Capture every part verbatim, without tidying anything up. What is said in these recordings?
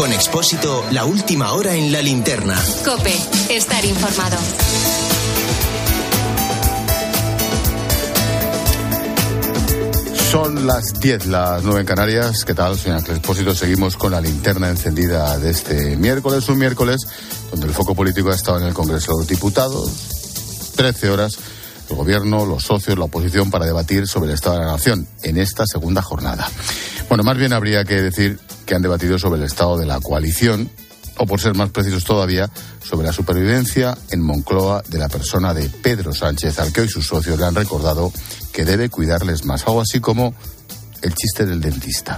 Con Expósito, la última hora en la linterna. COPE, estar informado. Son las diez, las nueve en Canarias. ¿Qué tal? Soy Ángel Expósito. Seguimos con la linterna encendida de este miércoles. Un miércoles donde el foco político ha estado en el Congreso de los Diputados. trece horas, el Gobierno, los socios, la oposición para debatir sobre el Estado de la Nación en esta segunda jornada. Bueno, más bien habría que decir que han debatido sobre el estado de la coalición, o por ser más precisos todavía, sobre la supervivencia en Moncloa de la persona de Pedro Sánchez, al que hoy sus socios le han recordado que debe cuidarles más. Algo así como el chiste del dentista.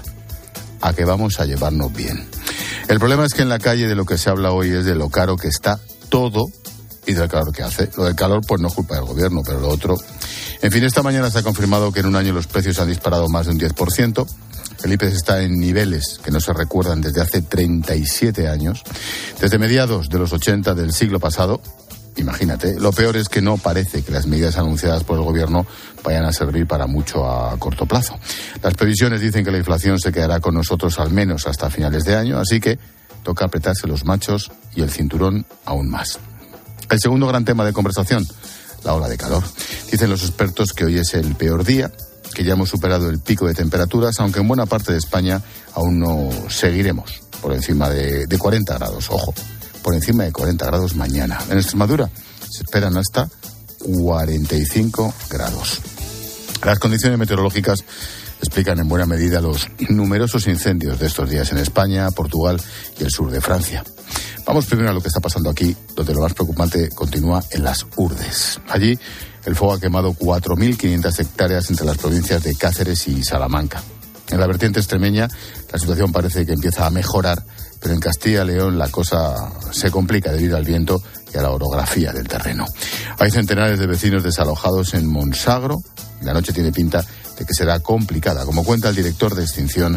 A que vamos a llevarnos bien. El problema es que en la calle de lo que se habla hoy es de lo caro que está todo y del calor que hace. Lo del calor pues no es culpa del gobierno, pero lo otro... En fin, esta mañana se ha confirmado que en un año los precios han disparado más de un diez por ciento. El I P E X está en niveles que no se recuerdan desde hace treinta y siete años. Desde mediados de los ochenta del siglo pasado, imagínate, lo peor es que no parece que las medidas anunciadas por el gobierno vayan a servir para mucho a corto plazo. Las previsiones dicen que la inflación se quedará con nosotros al menos hasta finales de año, así que toca apretarse los machos y el cinturón aún más. El segundo gran tema de conversación, la ola de calor. Dicen los expertos que hoy es el peor día, que ya hemos superado el pico de temperaturas, aunque en buena parte de España aún no seguiremos por encima de, de cuarenta grados, ojo, por encima de cuarenta grados mañana. En Extremadura se esperan hasta cuarenta y cinco grados. Las condiciones meteorológicas explican en buena medida los numerosos incendios de estos días en España, Portugal y el sur de Francia. Vamos primero a lo que está pasando aquí, donde lo más preocupante continúa en las Urdes. Allí el fuego ha quemado cuatro mil quinientas hectáreas entre las provincias de Cáceres y Salamanca. En la vertiente extremeña la situación parece que empieza a mejorar, pero en Castilla y León la cosa se complica debido al viento y a la orografía del terreno. Hay centenares de vecinos desalojados en Monsagro y la noche tiene pinta de que será complicada, como cuenta el director de extinción,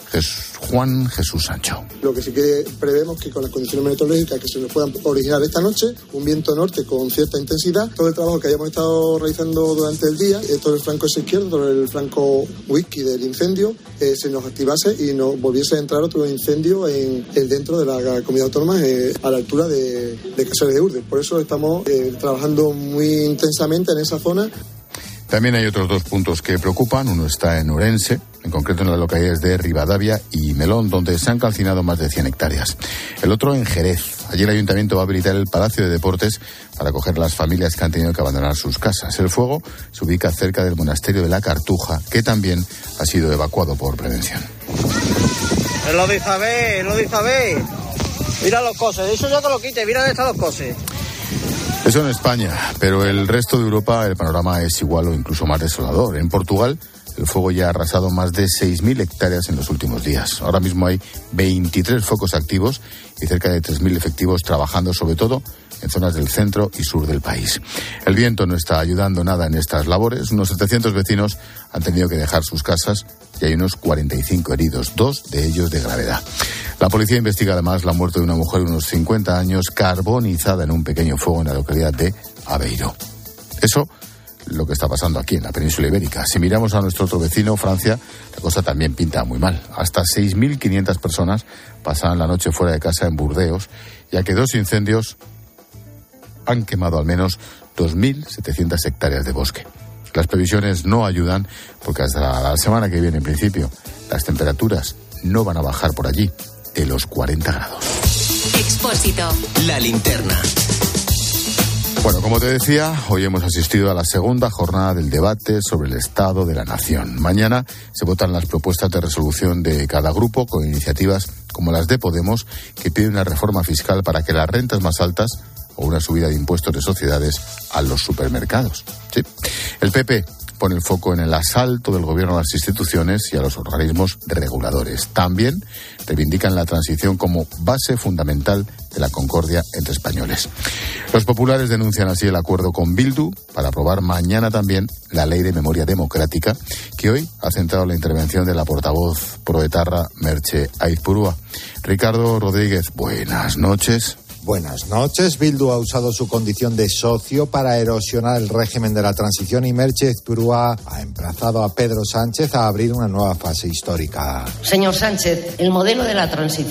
Juan Jesús Sancho. Lo que sí que prevemos que con las condiciones meteorológicas que se nos puedan originar esta noche, un viento norte con cierta intensidad, todo el trabajo que hayamos estado realizando durante el día, todo el flanco izquierdo, todo el flanco whisky del incendio, eh, se nos activase y nos volviese a entrar otro incendio en, en dentro de la comunidad autónoma eh, a la altura de, de Cáceres de Urdes. Por eso estamos eh, trabajando muy intensamente en esa zona. También hay otros dos puntos que preocupan. Uno está en Orense, en concreto en las localidades de Rivadavia y Melón, donde se han calcinado más de cien hectáreas. El otro en Jerez. Allí el ayuntamiento va a habilitar el Palacio de Deportes para acoger a las familias que han tenido que abandonar sus casas. El fuego se ubica cerca del monasterio de la Cartuja, que también ha sido evacuado por prevención. Es lo de Isabel, es lo de Isabel. Mira los coses, eso ya te lo quite, mira dónde están los coses. Eso en España, pero el resto de Europa el panorama es igual o incluso más desolador. En Portugal el fuego ya ha arrasado más de seis mil hectáreas en los últimos días. Ahora mismo hay veintitrés focos activos y cerca de tres mil efectivos trabajando sobre todo en zonas del centro y sur del país. El viento no está ayudando nada en estas labores. Unos setecientos vecinos han tenido que dejar sus casas y hay unos cuarenta y cinco heridos, dos de ellos de gravedad. La policía investiga además la muerte de una mujer de unos cincuenta años carbonizada en un pequeño fuego en la localidad de Aveiro. Eso lo que está pasando aquí en la península ibérica. Si miramos a nuestro otro vecino, Francia, la cosa también pinta muy mal. Hasta seis mil quinientas personas pasaban la noche fuera de casa en Burdeos, ya que dos incendios han quemado al menos dos mil setecientas hectáreas de bosque. Las previsiones no ayudan porque hasta la semana que viene, en principio, las temperaturas no van a bajar por allí de los cuarenta grados. Expósito. La linterna. Bueno, como te decía, hoy hemos asistido a la segunda jornada del debate sobre el Estado de la Nación. Mañana se votan las propuestas de resolución de cada grupo con iniciativas como las de Podemos, que piden una reforma fiscal para que las rentas más altas o una subida de impuestos de sociedades a los supermercados. Sí. El P P pone el foco en el asalto del gobierno a las instituciones y a los organismos reguladores. También reivindican la transición como base fundamental de la concordia entre españoles. Los populares denuncian así el acuerdo con Bildu para aprobar mañana también la Ley de Memoria Democrática, que hoy ha centrado la intervención de la portavoz proetarra Merche Aizpurúa. Ricardo Rodríguez, buenas noches. Buenas noches. Bildu ha usado su condición de socio para erosionar el régimen de la transición y Merche Aizpurúa ha emplazado a Pedro Sánchez a abrir una nueva fase histórica. Señor Sánchez, el modelo de la transición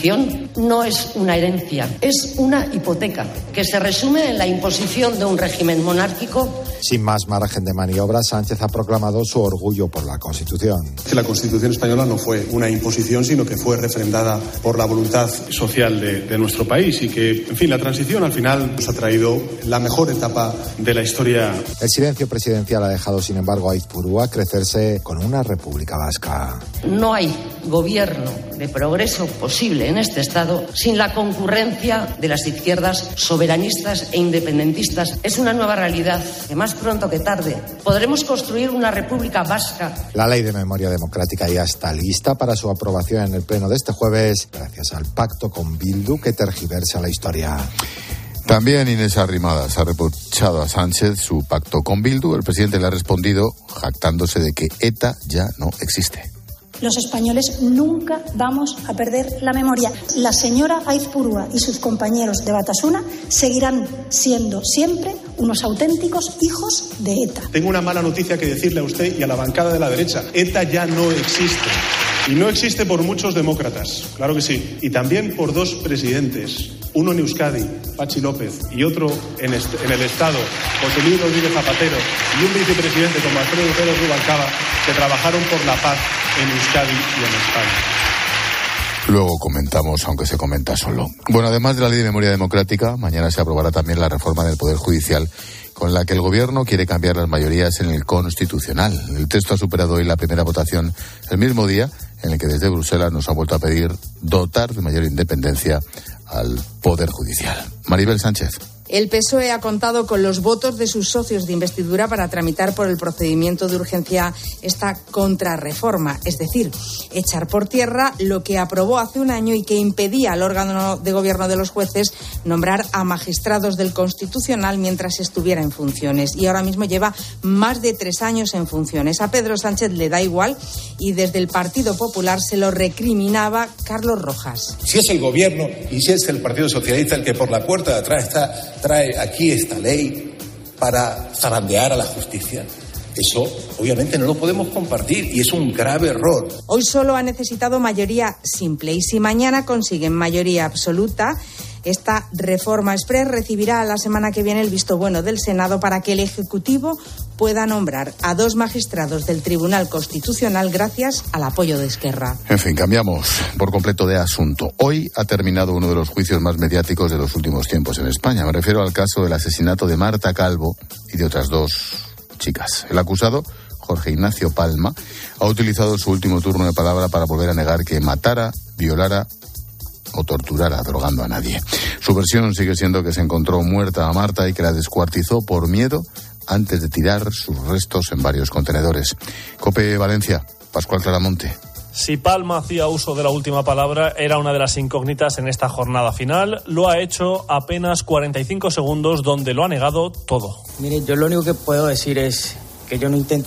no es una herencia, es una hipoteca que se resume en la imposición de un régimen monárquico. Sin más margen de maniobra, Sánchez ha proclamado su orgullo por la Constitución. Que la Constitución española no fue una imposición, sino que fue refrendada por la voluntad social de, de nuestro país y que, en fin, la transición al final nos ha traído la mejor etapa de la historia. El silencio presidencial ha dejado, sin embargo, a Aizpurua crecerse con una república vasca. No hay gobierno de progreso posible en este Estado sin la concurrencia de las izquierdas soberanistas e independentistas. Es una nueva realidad que más pronto que tarde podremos construir una república vasca. La ley de memoria democrática ya está lista para su aprobación en el pleno de este jueves, gracias al pacto con Bildu que tergiversa la historia. También Inés Arrimadas ha reprochado a Sánchez su pacto con Bildu. El presidente le ha respondido jactándose de que ETA ya no existe. Los españoles nunca vamos a perder la memoria. La señora Aizpurua y sus compañeros de Batasuna seguirán siendo siempre unos auténticos hijos de ETA. Tengo una mala noticia que decirle a usted y a la bancada de la derecha. ETA ya no existe. Y no existe por muchos demócratas, claro que sí. Y también por dos presidentes. Uno en Euskadi, Patxi López, y otro en, est- en el Estado, José Luis Rodríguez Zapatero, y un vicepresidente como Alfredo Pérez Rubalcaba, que trabajaron por la paz en Euskadi y en España. Luego comentamos, aunque se comenta solo. Bueno, además de la Ley de Memoria Democrática, mañana se aprobará también la reforma del Poder Judicial, con la que el Gobierno quiere cambiar las mayorías en el Constitucional. El texto ha superado hoy la primera votación el mismo día en el que desde Bruselas nos ha vuelto a pedir dotar de mayor independencia al Poder Judicial. Maribel Sánchez. El P S O E ha contado con los votos de sus socios de investidura para tramitar por el procedimiento de urgencia esta contrarreforma, es decir, echar por tierra lo que aprobó hace un año y que impedía al órgano de gobierno de los jueces nombrar a magistrados del Constitucional mientras estuviera en funciones. Y ahora mismo lleva más de tres años en funciones. A Pedro Sánchez le da igual y desde el Partido Popular se lo recriminaba Carlos Rojas. Si es el gobierno y si es el Partido Socialista el que por la puerta de atrás está trae aquí esta ley para zarandear a la justicia, eso obviamente no lo podemos compartir y es un grave error. Hoy solo ha necesitado mayoría simple y si mañana consiguen mayoría absoluta, esta reforma express recibirá la semana que viene el visto bueno del Senado para que el Ejecutivo pueda nombrar a dos magistrados del Tribunal Constitucional gracias al apoyo de Esquerra. En fin, cambiamos por completo de asunto. Hoy ha terminado uno de los juicios más mediáticos de los últimos tiempos en España. Me refiero al caso del asesinato de Marta Calvo y de otras dos chicas. El acusado, Jorge Ignacio Palma, ha utilizado su último turno de palabra para volver a negar que matara, violara o torturara drogando a nadie. Su versión sigue siendo que se encontró muerta a Marta y que la descuartizó por miedo antes de tirar sus restos en varios contenedores. COPE Valencia, Pascual Claramonte. Si Palma hacía uso de la última palabra, era una de las incógnitas en esta jornada final. Lo ha hecho apenas cuarenta y cinco segundos, donde lo ha negado todo. Mire, yo lo único que puedo decir es que yo no intento...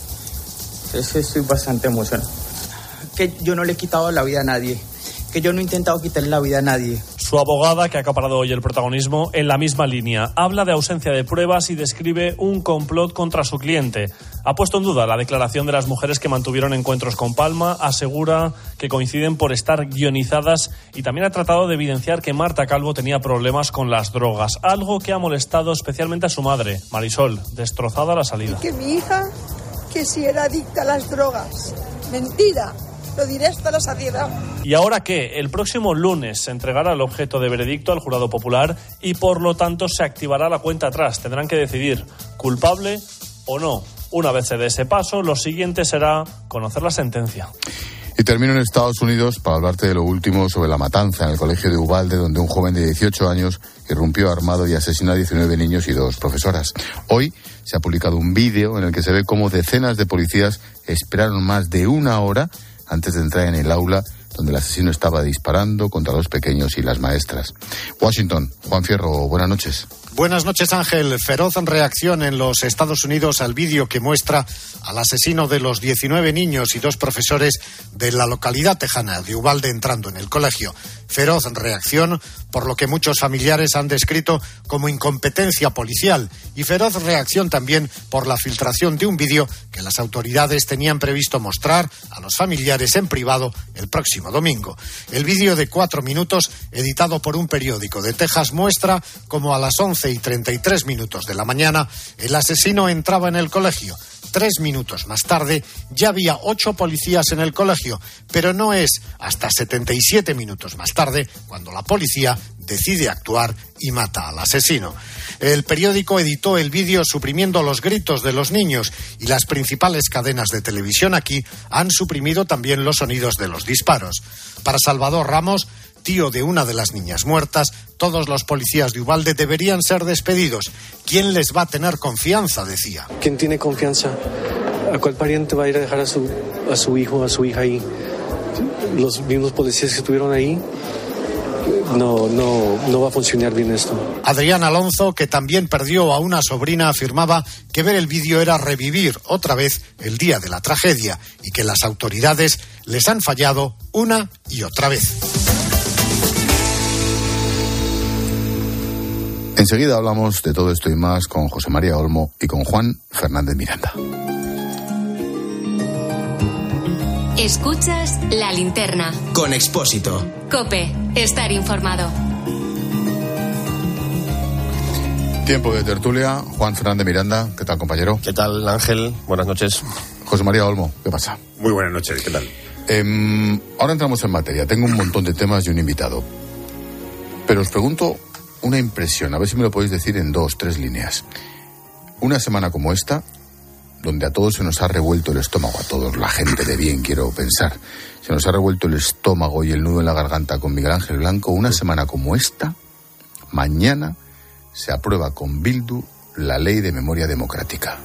Estoy bastante emocionado. Que yo no le he quitado la vida a nadie. Que yo no he intentado quitarle la vida a nadie. Su abogada, que ha acaparado hoy el protagonismo, en la misma línea. Habla de ausencia de pruebas y describe un complot contra su cliente. Ha puesto en duda la declaración de las mujeres que mantuvieron encuentros con Palma. Asegura que coinciden por estar guionizadas y también ha tratado de evidenciar que Marta Calvo tenía problemas con las drogas. Algo que ha molestado especialmente a su madre, Marisol, destrozada a la salida. Que mi hija, que si era adicta a las drogas. Mentira. Lo diré hasta la saciedad. ¿Y ahora qué? El próximo lunes se entregará el objeto de veredicto al jurado popular y por lo tanto se activará la cuenta atrás. Tendrán que decidir culpable o no. Una vez se dé ese paso, lo siguiente será conocer la sentencia. Y termino en Estados Unidos para hablarte de lo último sobre la matanza en el colegio de Uvalde, donde un joven de dieciocho años irrumpió armado y asesinó a diecinueve niños y dos profesoras. Hoy se ha publicado un vídeo en el que se ve cómo decenas de policías esperaron más de una hora antes de entrar en el aula donde el asesino estaba disparando contra los pequeños y las maestras. Washington, Juan Fierro, buenas noches. Buenas noches, Ángel. Feroz reacción en los Estados Unidos al vídeo que muestra al asesino de los diecinueve niños y dos profesores de la localidad tejana de Uvalde entrando en el colegio. Feroz reacción por lo que muchos familiares han descrito como incompetencia policial, y feroz reacción también por la filtración de un vídeo que las autoridades tenían previsto mostrar a los familiares en privado el próximo domingo. El vídeo de cuatro minutos, editado por un periódico de Texas, muestra cómo a las once y treinta y tres minutos de la mañana el asesino entraba en el colegio. Tres minutos más tarde ya había ocho policías en el colegio, pero no es hasta setenta y siete minutos más tarde cuando la policía decide actuar y mata al asesino. El periódico editó el vídeo suprimiendo los gritos de los niños, y las principales cadenas de televisión aquí han suprimido también los sonidos de los disparos. Para Salvador Ramos, tío de una de las niñas muertas, todos los policías de Uvalde deberían ser despedidos. ¿Quién les va a tener confianza?, decía. ¿Quién tiene confianza? ¿A cuál pariente va a ir a dejar a su, a su hijo, a su hija ahí? Los mismos policías que estuvieron ahí. No, no, no va a funcionar bien esto. Adrián Alonso, que también perdió a una sobrina, afirmaba que ver el vídeo era revivir otra vez el día de la tragedia y que las autoridades les han fallado una y otra vez. Enseguida hablamos de todo esto y más con José María Olmo y con Juan Fernández Miranda. Escuchas La Linterna. Con Expósito. COPE. Estar informado. Tiempo de tertulia. Juan Fernández Miranda, ¿qué tal, compañero? ¿Qué tal, Ángel? Buenas noches. José María Olmo, ¿qué pasa? Muy buenas noches, ¿qué tal? Eh, ahora entramos en materia. Tengo un montón de temas y un invitado. Pero os pregunto una impresión, a ver si me lo podéis decir en dos, tres líneas. Una semana como esta, donde a todos se nos ha revuelto el estómago, a todos, la gente de bien, quiero pensar, se nos ha revuelto el estómago y el nudo en la garganta con Miguel Ángel Blanco, una semana como esta, mañana se aprueba con Bildu la ley de memoria democrática.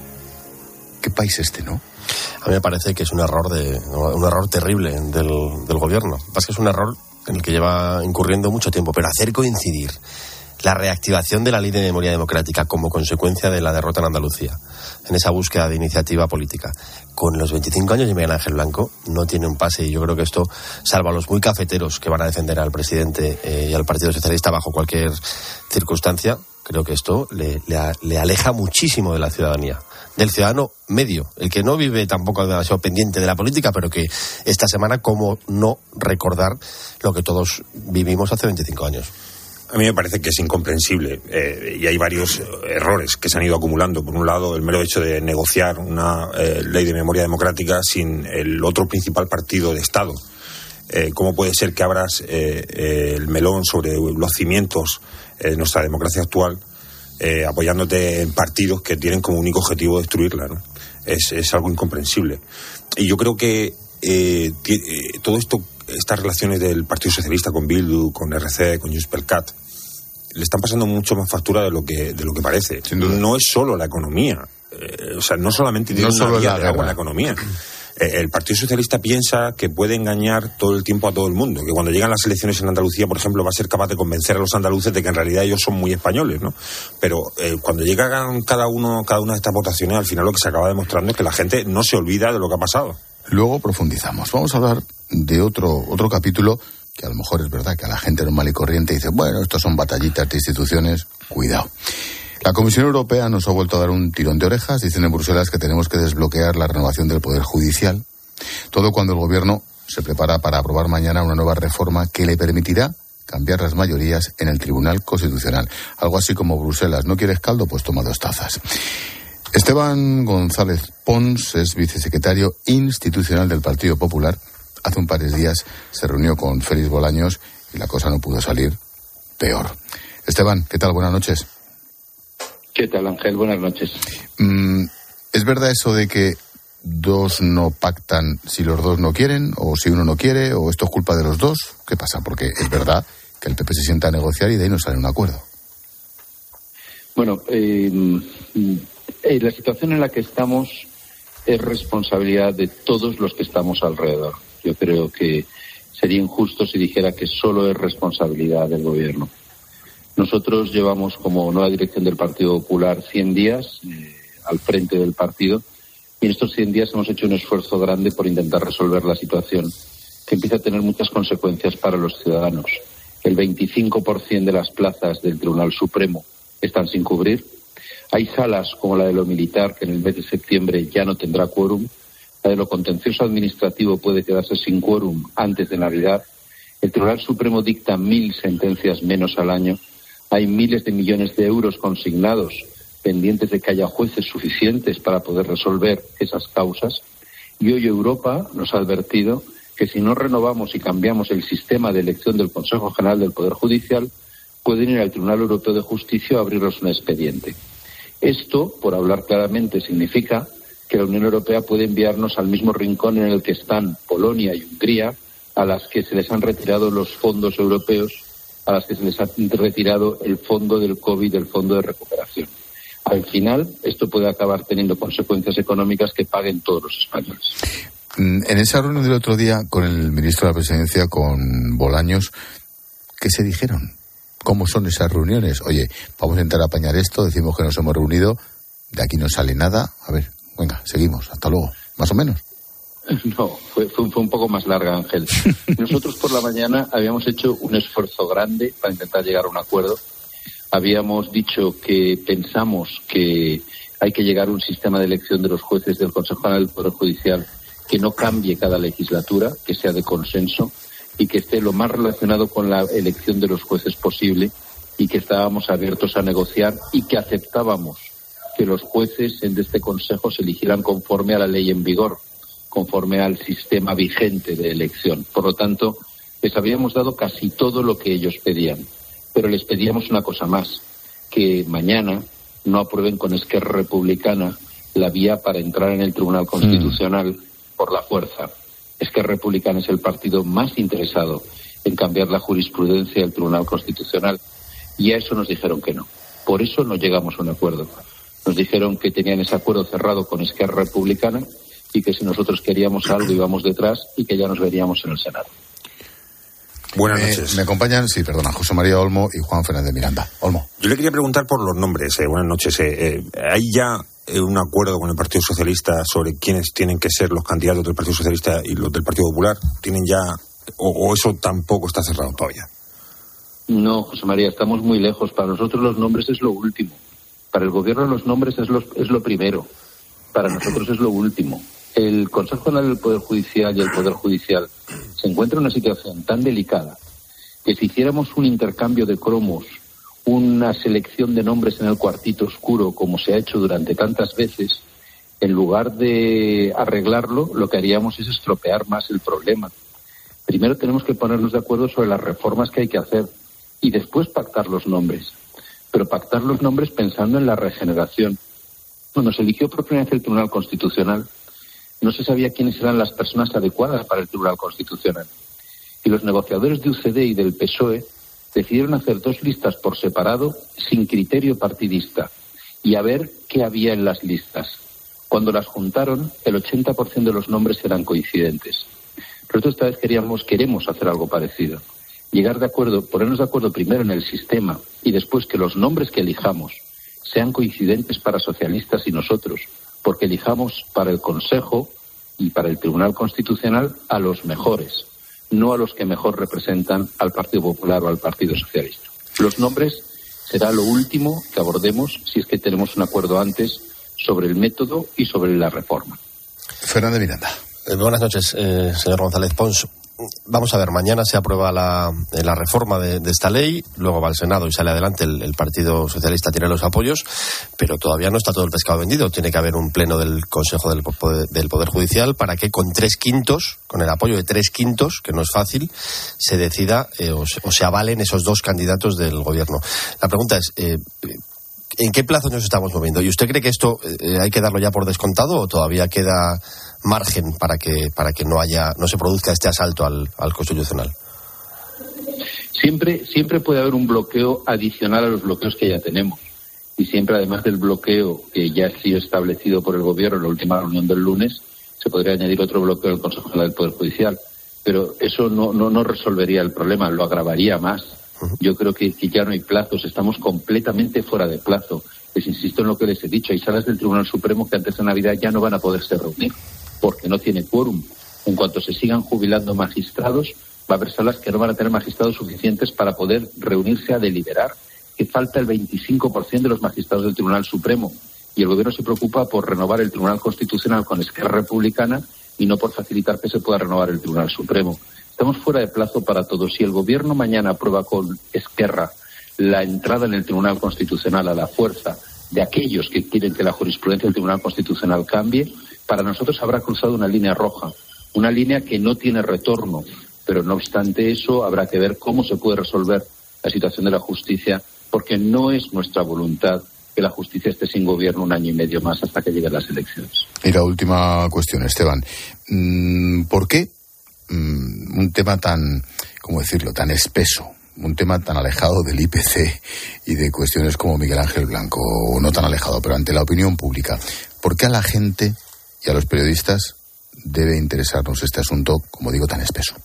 ¿Qué país este, no? A mí me parece que es un error de un error terrible del, del gobierno. Lo que pasa es que es un error en el que lleva incurriendo mucho tiempo, pero hacer coincidir la reactivación de la ley de memoria democrática como consecuencia de la derrota en Andalucía, en esa búsqueda de iniciativa política, con los veinticinco años de Miguel Ángel Blanco, no tiene un pase, y yo creo que esto, salvo a los muy cafeteros que van a defender al presidente eh, y al Partido Socialista bajo cualquier circunstancia, creo que esto le, le, le aleja muchísimo de la ciudadanía, del ciudadano medio, el que no vive tampoco demasiado pendiente de la política, pero que esta semana, cómo no recordar lo que todos vivimos hace veinticinco años. A mí me parece que es incomprensible eh, y hay varios errores que se han ido acumulando. Por un lado, el mero hecho de negociar una eh, ley de memoria democrática sin el otro principal partido de Estado. Eh, ¿Cómo puede ser que abras eh, eh, el melón sobre los cimientos de nuestra democracia actual eh, apoyándote en partidos que tienen como único objetivo destruirla, ¿no? Es, es algo incomprensible. Y yo creo que eh, t- eh, todo esto, estas relaciones del Partido Socialista con Bildu, con R C, con Junts per Cat, le están pasando mucho más factura de lo que de lo que parece. No es solo la economía, eh, o sea, no solamente tiene no una solo vía la de agua en guerra. la economía. Eh, el Partido Socialista piensa que puede engañar todo el tiempo a todo el mundo, que cuando llegan las elecciones en Andalucía, por ejemplo, va a ser capaz de convencer a los andaluces de que en realidad ellos son muy españoles, ¿no? Pero eh, cuando llegan cada uno, cada una de estas votaciones, al final lo que se acaba demostrando es que la gente no se olvida de lo que ha pasado. Luego profundizamos. Vamos a hablar de otro, otro capítulo que a lo mejor es verdad que a la gente normal y corriente dice, bueno, estos son batallitas de instituciones, cuidado. La Comisión Europea nos ha vuelto a dar un tirón de orejas. Dicen en Bruselas que tenemos que desbloquear la renovación del Poder Judicial. Todo cuando el Gobierno se prepara para aprobar mañana una nueva reforma que le permitirá cambiar las mayorías en el Tribunal Constitucional. Algo así como Bruselas, ¿no quieres caldo? Pues toma dos tazas. Esteban González Pons es vicesecretario institucional del Partido Popular. Hace un par de días se reunió con Félix Bolaños y la cosa no pudo salir peor. Esteban, ¿qué tal? Buenas noches. ¿Qué tal, Ángel? Buenas noches. Mm, ¿Es verdad eso de que dos no pactan si los dos no quieren, o si uno no quiere, o esto es culpa de los dos? ¿Qué pasa? Porque es verdad que el P P se sienta a negociar y de ahí no sale un acuerdo. Bueno, eh, eh, la situación en la que estamos es responsabilidad de todos los que estamos alrededor. Yo creo que sería injusto si dijera que solo es responsabilidad del Gobierno. Nosotros llevamos como nueva dirección del Partido Popular cien días eh, al frente del partido, y en estos cien días hemos hecho un esfuerzo grande por intentar resolver la situación, que empieza a tener muchas consecuencias para los ciudadanos. El veinticinco por ciento de las plazas del Tribunal Supremo están sin cubrir. Hay salas como la de lo militar, que en el mes de septiembre ya no tendrá quórum. La de lo contencioso administrativo puede quedarse sin quórum antes de Navidad. El Tribunal Supremo dicta mil sentencias menos al año. Hay miles de millones de euros consignados pendientes de que haya jueces suficientes para poder resolver esas causas. Y hoy Europa nos ha advertido que si no renovamos y cambiamos el sistema de elección del Consejo General del Poder Judicial, pueden ir al Tribunal Europeo de Justicia a abrirnos un expediente. Esto, por hablar claramente, significa que la Unión Europea puede enviarnos al mismo rincón en el que están Polonia y Hungría, a las que se les han retirado los fondos europeos, a las que se les ha retirado el fondo del COVID, el fondo de recuperación. Al final, esto puede acabar teniendo consecuencias económicas que paguen todos los españoles. En esa reunión del otro día con el ministro de la Presidencia, con Bolaños, ¿qué se dijeron? ¿Cómo son esas reuniones? Oye, vamos a intentar apañar esto, decimos que nos hemos reunido, de aquí no sale nada. A ver, venga, seguimos, hasta luego, más o menos. No, fue, fue, fue un poco más larga, Ángel. Nosotros por la mañana habíamos hecho un esfuerzo grande para intentar llegar a un acuerdo. Habíamos dicho que pensamos que hay que llegar a un sistema de elección de los jueces del Consejo General del Poder Judicial que no cambie cada legislatura, que sea de consenso y que esté lo más relacionado con la elección de los jueces posible, y que estábamos abiertos a negociar y que aceptábamos que los jueces de este Consejo se eligieran conforme a la ley en vigor, conforme al sistema vigente de elección. Por lo tanto, les habíamos dado casi todo lo que ellos pedían, pero les pedíamos una cosa más, que mañana no aprueben con Esquerra Republicana la vía para entrar en el Tribunal Constitucional mm. por la fuerza. Esquerra Republicana es el partido más interesado en cambiar la jurisprudencia del Tribunal Constitucional, y a eso nos dijeron que no. Por eso no llegamos a un acuerdo. Nos dijeron que tenían ese acuerdo cerrado con Esquerra Republicana y que si nosotros queríamos algo íbamos detrás y que ya nos veríamos en el Senado. Buenas me, noches. Me acompañan, sí, perdona, José María Olmo y Juan Fernández Miranda. Olmo. Yo le quería preguntar por los nombres. Eh, buenas noches. Eh, eh, ¿Hay ya eh, un acuerdo con el Partido Socialista sobre quiénes tienen que ser los candidatos del Partido Socialista y los del Partido Popular? ¿Tienen ya, o, o eso tampoco está cerrado todavía? No, José María, estamos muy lejos. Para nosotros los nombres es lo último. Para el Gobierno los nombres es lo, es lo primero. Para nosotros es lo último. El Consejo General del Poder Judicial y el Poder Judicial se encuentran en una situación tan delicada que si hiciéramos un intercambio de cromos, una selección de nombres en el cuartito oscuro, como se ha hecho durante tantas veces, en lugar de arreglarlo, lo que haríamos es estropear más el problema. Primero tenemos que ponernos de acuerdo sobre las reformas que hay que hacer y después pactar los nombres. Pero pactar los nombres pensando en la regeneración. Cuando se eligió por primera vez el Tribunal Constitucional, no se sabía quiénes eran las personas adecuadas para el Tribunal Constitucional. Y los negociadores de U C D y del P S O E decidieron hacer dos listas por separado, sin criterio partidista, y a ver qué había en las listas. Cuando las juntaron, el ochenta por ciento de los nombres eran coincidentes. Nosotros esta vez queríamos, queremos hacer algo parecido. Llegar de acuerdo, ponernos de acuerdo primero en el sistema y después que los nombres que elijamos sean coincidentes para socialistas y nosotros, porque elijamos para el Consejo y para el Tribunal Constitucional a los mejores, no a los que mejor representan al Partido Popular o al Partido Socialista. Los nombres será lo último que abordemos si es que tenemos un acuerdo antes sobre el método y sobre la reforma. Fernández Miranda. Eh, buenas noches, eh, señor González Pons. Vamos a ver, mañana se aprueba la, la reforma de, de esta ley, luego va al Senado y sale adelante, el, el Partido Socialista tiene los apoyos, pero todavía no está todo el pescado vendido. Tiene que haber un pleno del Consejo del Poder, del Poder Judicial para que con tres quintos, con el apoyo de tres quintos, que no es fácil, se decida eh, o, se, o se avalen esos dos candidatos del Gobierno. La pregunta es, eh, ¿en qué plazo nos estamos moviendo? ¿Y usted cree que esto eh, hay que darlo ya por descontado o todavía queda margen para que para que no haya no se produzca este asalto al, al Constitucional? Siempre siempre puede haber un bloqueo adicional a los bloqueos que ya tenemos, y siempre, además del bloqueo que ya ha sido establecido por el Gobierno en la última reunión del lunes, se podría añadir otro bloqueo del Consejo General del Poder Judicial, pero eso no no no resolvería el problema, lo agravaría más. Yo creo que, que ya no hay plazos, estamos completamente fuera de plazo. Les insisto en lo que les he dicho, hay salas del Tribunal Supremo que antes de Navidad ya no van a poderse reunir porque no tiene quórum. En cuanto se sigan jubilando magistrados, va a haber salas que no van a tener magistrados suficientes para poder reunirse a deliberar, que falta el veinticinco por ciento de los magistrados del Tribunal Supremo. Y el Gobierno se preocupa por renovar el Tribunal Constitucional con Esquerra Republicana y no por facilitar que se pueda renovar el Tribunal Supremo. Estamos fuera de plazo para todo. Si el Gobierno mañana aprueba con Esquerra la entrada en el Tribunal Constitucional a la fuerza de aquellos que quieren que la jurisprudencia del Tribunal Constitucional cambie, para nosotros habrá cruzado una línea roja, una línea que no tiene retorno. Pero no obstante eso, habrá que ver cómo se puede resolver la situación de la justicia, porque no es nuestra voluntad que la justicia esté sin gobierno un año y medio más hasta que lleguen las elecciones. Y la última cuestión, Esteban. ¿Por qué un tema tan, ¿cómo decirlo?, tan espeso, un tema tan alejado del I P C y de cuestiones como Miguel Ángel Blanco, o no tan alejado, pero ante la opinión pública, ¿por qué a la gente y a los periodistas debe interesarnos este asunto, como digo, tan espeso?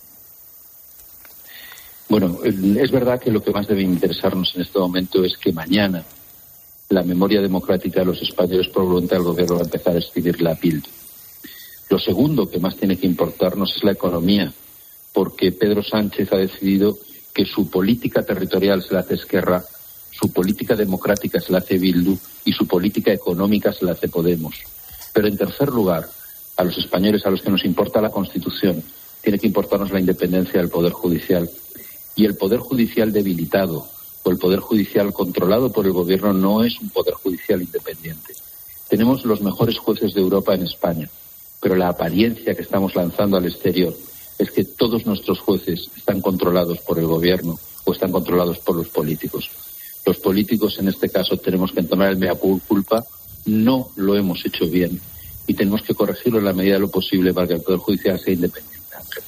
Bueno, es verdad que lo que más debe interesarnos en este momento es que mañana la memoria democrática de los españoles por voluntad del gobierno va a empezar a escribir la píldora. Lo segundo que más tiene que importarnos es la economía, porque Pedro Sánchez ha decidido que su política territorial se la hace Esquerra, su política democrática se la hace Bildu y su política económica se la hace Podemos. Pero en tercer lugar, a los españoles a los que nos importa la Constitución, tiene que importarnos la independencia del Poder Judicial. Y el Poder Judicial debilitado o el Poder Judicial controlado por el Gobierno no es un Poder Judicial independiente. Tenemos los mejores jueces de Europa en España, pero la apariencia que estamos lanzando al exterior es que todos nuestros jueces están controlados por el Gobierno o están controlados por los políticos. Los políticos, en este caso, tenemos que entonar el mea culpa. No lo hemos hecho bien y tenemos que corregirlo en la medida de lo posible para que el Poder Judicial sea independiente.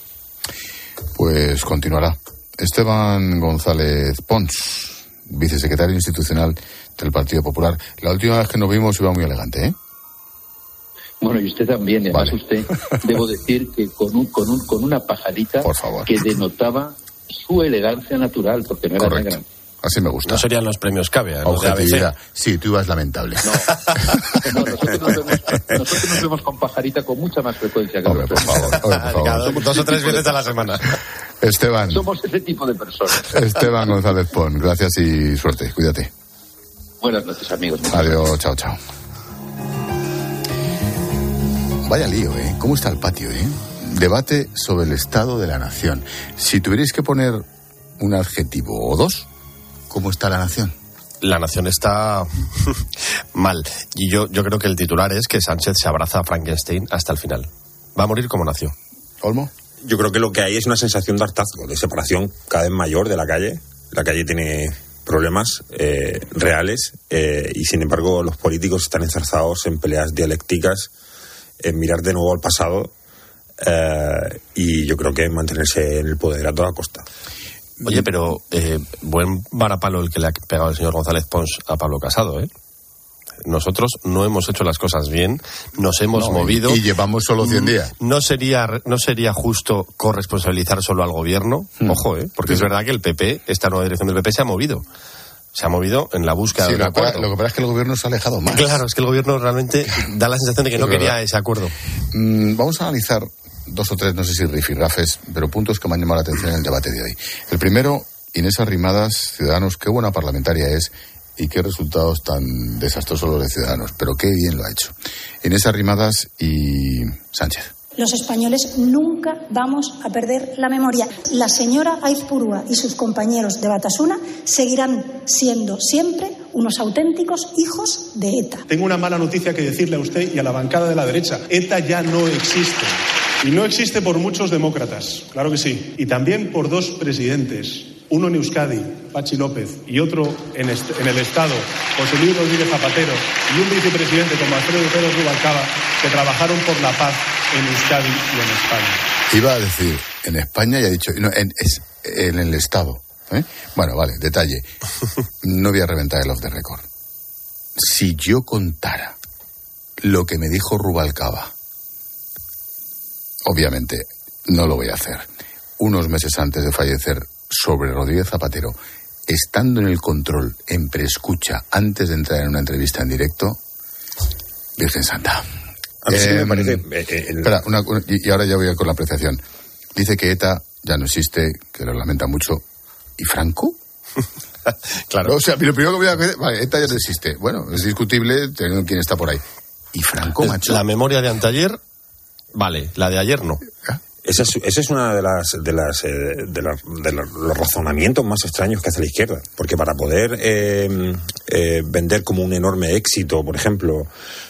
Pues continuará. Esteban González Pons, vicesecretario institucional del Partido Popular. La última vez que nos vimos iba muy elegante, ¿eh? Bueno, y usted también, además vale. Usted, debo decir que con un, con un, con una pajarita Por favor. que denotaba su elegancia natural, porque no era Correcto. negra. Así me gusta. No serían los premios Cavea, ¿no? Objetividad. Sí, tú ibas lamentable. No, no nosotros, nos vemos, nosotros nos vemos con pajarita con mucha más frecuencia que Hombre, por favor, hombre, por favor. Dos o tres veces a la semana. Esteban. Somos ese tipo de personas. Esteban González Pons, gracias y suerte. Cuídate. Buenas noches, amigos. Adiós, chao, chao. Vaya lío, ¿eh? ¿Cómo está el patio, eh? Debate sobre el estado de la nación. Si tuvierais que poner un adjetivo o dos, ¿cómo está la nación? La nación está mal. Y yo, yo creo que el titular es que Sánchez se abraza a Frankenstein hasta el final. Va a morir como nació. ¿Olmo? Yo creo que lo que hay es una sensación de hartazgo, de separación cada vez mayor de la calle. La calle tiene problemas eh, reales eh, y, sin embargo, los políticos están enzarzados en peleas dialécticas, en mirar de nuevo al pasado eh, y yo creo que mantenerse en el poder a toda costa. Oye, pero eh, buen varapalo el que le ha pegado el señor González Pons a Pablo Casado, ¿eh? Nosotros no hemos hecho las cosas bien, nos hemos no, movido. Y llevamos solo cien días. No sería, no sería justo corresponsabilizar solo al gobierno, hmm. ojo, ¿eh? Porque sí. Es verdad que el P P, esta nueva dirección del P P se ha movido. Se ha movido en la búsqueda sí, de un acuerdo. Lo que pasa es que el gobierno se ha alejado más. Claro, es que el gobierno realmente da la sensación de que no quería ese acuerdo. Mm, vamos a analizar dos o tres, no sé si rifirrafes, pero puntos que me han llamado la atención en el debate de hoy. El primero, Inés Arrimadas, Ciudadanos, qué buena parlamentaria es y qué resultados tan desastrosos los de Ciudadanos, pero qué bien lo ha hecho. Inés Arrimadas y Sánchez. Los españoles nunca vamos a perder la memoria. La señora Aizpurúa y sus compañeros de Batasuna seguirán siendo siempre unos auténticos hijos de ETA. Tengo una mala noticia que decirle a usted y a la bancada de la derecha. ETA ya no existe. Y no existe por muchos demócratas, claro que sí. Y también por dos presidentes. Uno en Euskadi, Patxi López, y otro en, est- en el Estado, José Luis Rodríguez Zapatero, y un vicepresidente como Alfredo Pérez Rubalcaba, que trabajaron por la paz en Euskadi y en España. Iba a decir en España y ha dicho no, en, es, en el Estado. ¿eh? Bueno, vale, detalle. No voy a reventar el off the record. Si yo contara lo que me dijo Rubalcaba, obviamente no lo voy a hacer. Unos meses antes de fallecer, sobre Rodríguez Zapatero, estando en el control, en preescucha, antes de entrar en una entrevista en directo, Virgen Santa. A mí sí eh, me parece... Eh, eh, el... Espera, una, una, y ahora ya voy con la apreciación. Dice que ETA ya no existe, que lo lamenta mucho. ¿Y Franco? Claro. O sea, lo primero que voy a decir, vale, ETA ya no existe. Bueno, es discutible teniendo quién está por ahí. ¿Y Franco, macho? La memoria de anteayer, vale, la de ayer no. Esa es, esa es una de las de las eh, de, la, de los, los razonamientos más extraños que hace la izquierda, porque para poder eh, eh, vender como un enorme éxito, por ejemplo,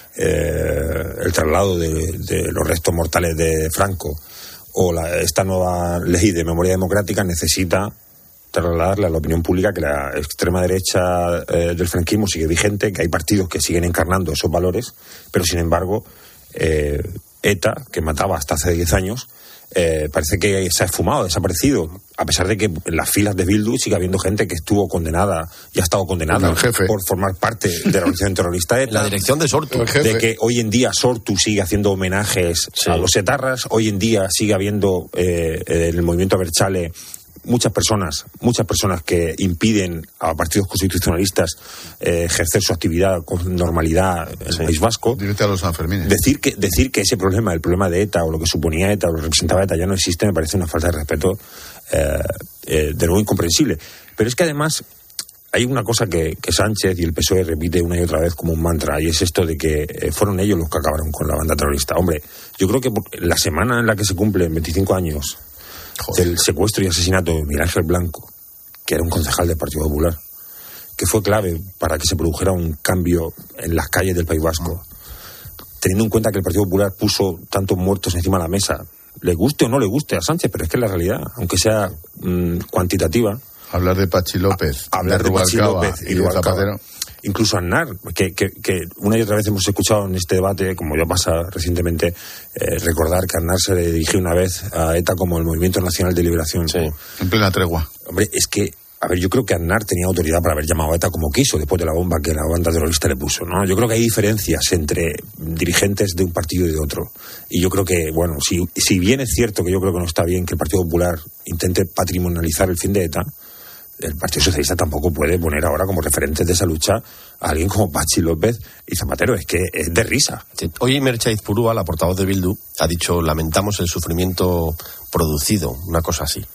eh, el traslado de, de los restos mortales de Franco o la, esta nueva ley de memoria democrática, necesita trasladarle a la opinión pública que la extrema derecha eh, del franquismo sigue vigente, que hay partidos que siguen encarnando esos valores, pero sin embargo eh, ETA, que mataba hasta hace diez años, Eh, parece que se ha esfumado, desaparecido, a pesar de que en las filas de Bildu sigue habiendo gente que estuvo condenada y ha estado condenada por formar parte de la organización terrorista ETA. La dirección de Sortu. De que hoy en día Sortu sigue haciendo homenajes sí. a los etarras, hoy en día sigue habiendo eh, en el movimiento Abertzale muchas personas, muchas personas que impiden a partidos constitucionalistas eh, ejercer su actividad con normalidad en el sí. País Vasco. Directo a los Sanfermines. Decir que, decir que ese problema, el problema de ETA o lo que suponía ETA o lo que representaba ETA ya no existe, me parece una falta de respeto eh, eh, de nuevo incomprensible. Pero es que además hay una cosa que, que Sánchez y el P S O E repite una y otra vez como un mantra, y es esto de que eh, fueron ellos los que acabaron con la banda terrorista. Hombre, yo creo que la semana en la que se cumplen veinticinco años Joder. del secuestro y asesinato de Miguel Ángel Blanco, que era un concejal del Partido Popular, que fue clave para que se produjera un cambio en las calles del País Vasco, teniendo en cuenta que el Partido Popular puso tantos muertos encima de la mesa, le guste o no le guste a Sánchez, pero es que es la realidad, aunque sea mmm, cuantitativa. Hablar de Pachi López, a, hablar de, de Pachi López y, y de Zapatero. Incluso Aznar, que, que, que una y otra vez hemos escuchado en este debate, como ya pasa recientemente, eh, recordar que Aznar se le dirigió una vez a ETA como el Movimiento Nacional de Liberación. Sí, en plena tregua. Hombre, es que, a ver, yo creo que Aznar tenía autoridad para haber llamado a ETA como quiso después de la bomba que la banda terrorista le puso, ¿no? Yo creo que hay diferencias entre dirigentes de un partido y de otro. Y yo creo que, bueno, si, si bien es cierto que yo creo que no está bien que el Partido Popular intente patrimonializar el fin de ETA, el Partido Socialista tampoco puede poner ahora como referentes de esa lucha a alguien como Pachi López y Zapatero. Es que es de risa. Sí. Hoy Merche Aizpurúa, la portavoz de Bildu, ha dicho: lamentamos el sufrimiento producido, una cosa así.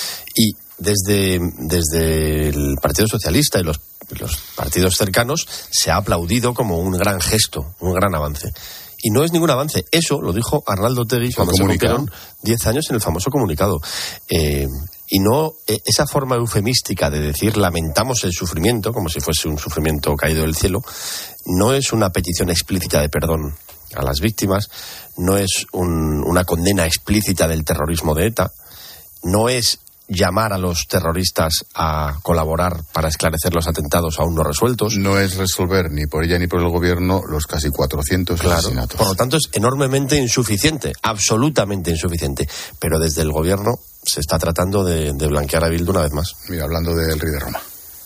Y desde, desde el Partido Socialista y los, los partidos cercanos se ha aplaudido como un gran gesto, un gran avance. Y no es ningún avance. Eso lo dijo Arnaldo Otegi cuando se cumplieron diez años en el famoso comunicado. Eh, y no eh, esa forma eufemística de decir lamentamos el sufrimiento, como si fuese un sufrimiento caído del cielo, no es una petición explícita de perdón a las víctimas, no es un, una condena explícita del terrorismo de ETA, no es llamar a los terroristas a colaborar para esclarecer los atentados aún no resueltos. No es resolver ni por ella ni por el gobierno los casi cuatrocientos claro, asesinatos. Por lo tanto es enormemente insuficiente, absolutamente insuficiente. Pero desde el gobierno se está tratando de, de blanquear a Bildu una vez más. Mira, hablando del Rey de Roma.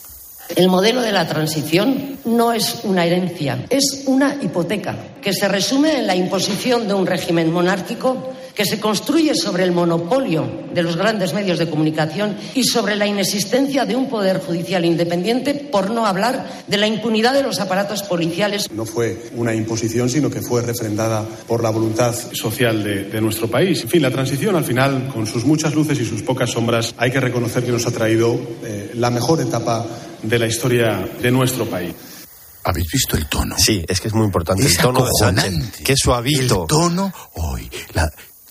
El modelo de la transición no es una herencia, es una hipoteca que se resume en la imposición de un régimen monárquico que se construye sobre el monopolio de los grandes medios de comunicación y sobre la inexistencia de un poder judicial independiente, por no hablar de la impunidad de los aparatos policiales. No fue una imposición, sino que fue refrendada por la voluntad social de, de nuestro país. En fin, la transición, al final, con sus muchas luces y sus pocas sombras, hay que reconocer que nos ha traído eh, la mejor etapa de la historia de nuestro país. ¿Habéis visto el tono? Sí, es que es muy importante. Es el tono acojonante. de Sánchez. Qué suavito. El tono hoy. La...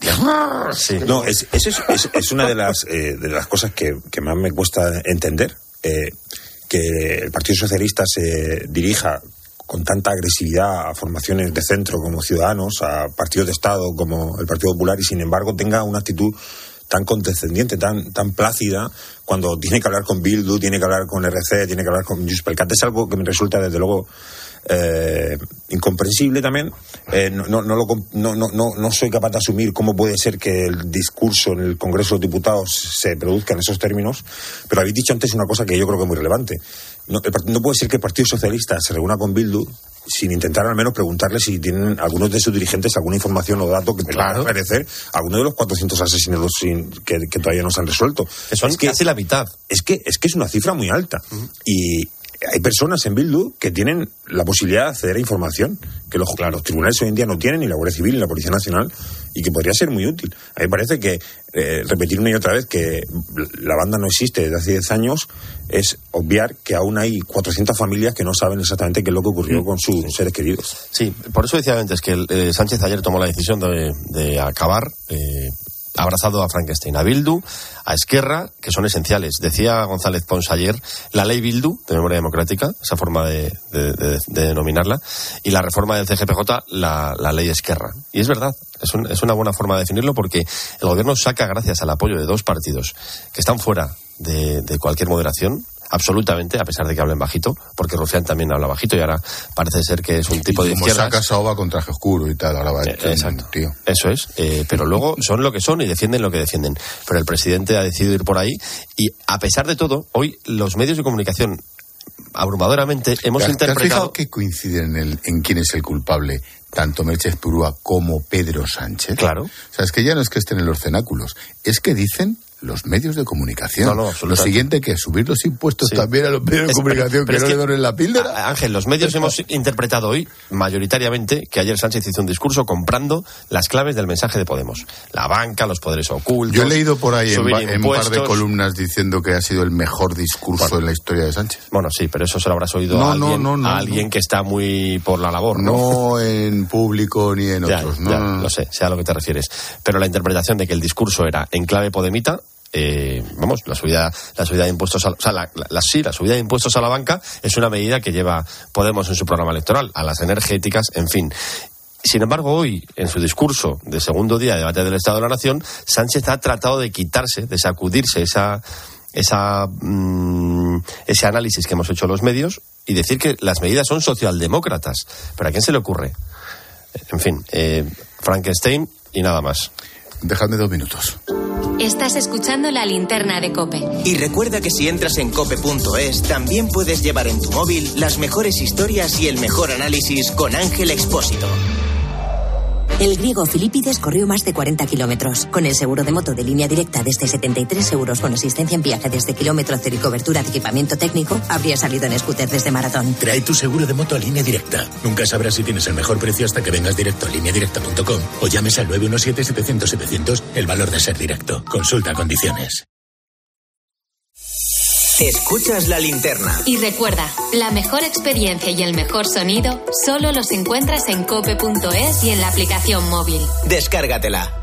Sí. No, es, es, es, es una de las, eh, de las cosas que, que más me cuesta entender. Eh, que el Partido Socialista se dirija con tanta agresividad a formaciones de centro como Ciudadanos, a partidos de Estado como el Partido Popular, y sin embargo tenga una actitud tan condescendiente, tan, tan plácida, cuando tiene que hablar con Bildu, tiene que hablar con R C, tiene que hablar con Junts per Cat. Es algo que me resulta, desde luego, eh, incomprensible también. Eh, no, no, no, lo, no, no, no soy capaz de asumir cómo puede ser que el discurso en el Congreso de Diputados se produzca en esos términos, pero habéis dicho antes una cosa que yo creo que es muy relevante. No, el, no puede ser que el Partido Socialista se reúna con Bildu sin intentar al menos preguntarle si tienen algunos de sus dirigentes alguna información o dato que pueda Claro. aparecer alguno de los cuatrocientos asesinados sin, que, que todavía no se han resuelto. Que son es que, casi la mitad. Es que, es que es una cifra muy alta. Uh-huh. Y hay personas en Bildu que tienen la posibilidad de acceder a información que los, claro, los tribunales hoy en día no tienen, ni la Guardia Civil ni la Policía Nacional, y que podría ser muy útil. A mí me parece que eh, repetir una y otra vez que la banda no existe desde hace diez años es obviar que aún hay cuatrocientas familias que no saben exactamente qué es lo que ocurrió con sus seres queridos. Sí, por eso decía antes que eh, Sánchez ayer tomó la decisión de, de acabar eh, abrazado a Frankenstein, a Bildu, a Esquerra, que son esenciales. Decía González Pons ayer, la ley Bildu, de memoria democrática, esa forma de, de, de, de denominarla, y la reforma del C G P J, la, la ley Esquerra. Y es verdad, es, un, es una buena forma de definirlo, porque el gobierno saca, gracias al apoyo de dos partidos que están fuera de, de cualquier moderación, absolutamente, a pesar de que hablen bajito, porque Rufián también habla bajito y ahora parece ser que es un tipo y de como izquierdas. Saca Saoba con traje oscuro y tal, ahora va eh, exacto, tío. Eso es, eh, pero luego son lo que son y defienden lo que defienden. Pero el presidente ha decidido ir por ahí y, a pesar de todo, hoy los medios de comunicación abrumadoramente hemos ¿Te, interpretado... ¿Te has fijado que coinciden en, el, en quién es el culpable, tanto Merche Ezpurúa como Pedro Sánchez? Claro. O sea, es que ya no es que estén en los cenáculos, es que dicen los medios de comunicación. No, no, lo siguiente que es subir los impuestos sí. también a los medios de comunicación, pero, pero que no que, le donen la píldora. Ángel, los medios hemos interpretado hoy, mayoritariamente, que ayer Sánchez hizo un discurso comprando las claves del mensaje de Podemos. La banca, los poderes ocultos... Yo he leído por ahí en, en un par de columnas diciendo que ha sido el mejor discurso bueno, en la historia de Sánchez. Bueno, sí, pero eso se lo habrás oído no, a alguien, no, no, no, a alguien no. que está muy por la labor, ¿no? No en público ni en ya, otros, ¿no? Ya, lo sé, sé a lo que te refieres. Pero la interpretación de que el discurso era en clave podemita... Eh, vamos, la subida, la subida de impuestos, a, o sea, la, la, sí, la subida de impuestos a la banca es una medida que lleva Podemos en su programa electoral, a las energéticas, en fin. Sin embargo, hoy, en su discurso de segundo día de debate del Estado de la Nación, Sánchez ha tratado de quitarse, de sacudirse esa, esa, mmm, ese análisis que hemos hecho los medios y decir que las medidas son socialdemócratas. ¿Pero a quién se le ocurre? En fin, eh, Frankenstein y nada más. Dejadme dos minutos. Estás escuchando La Linterna de COPE. Y recuerda que si entras en cope punto es, también puedes llevar en tu móvil las mejores historias y el mejor análisis con Ángel Expósito. El griego Filipides corrió más de cuarenta kilómetros. Con el seguro de moto de Línea Directa desde setenta y tres euros con asistencia en viaje desde kilómetro cero y cobertura de equipamiento técnico, habría salido en scooter desde maratón. Trae tu seguro de moto a Línea Directa. Nunca sabrás si tienes el mejor precio hasta que vengas directo a línea directa punto com o llames al nueve uno siete, setecientos, setecientos, el valor de ser directo. Consulta condiciones. Escuchas La Linterna. Y recuerda, la mejor experiencia y el mejor sonido solo los encuentras en cope punto es y en la aplicación móvil. Descárgatela.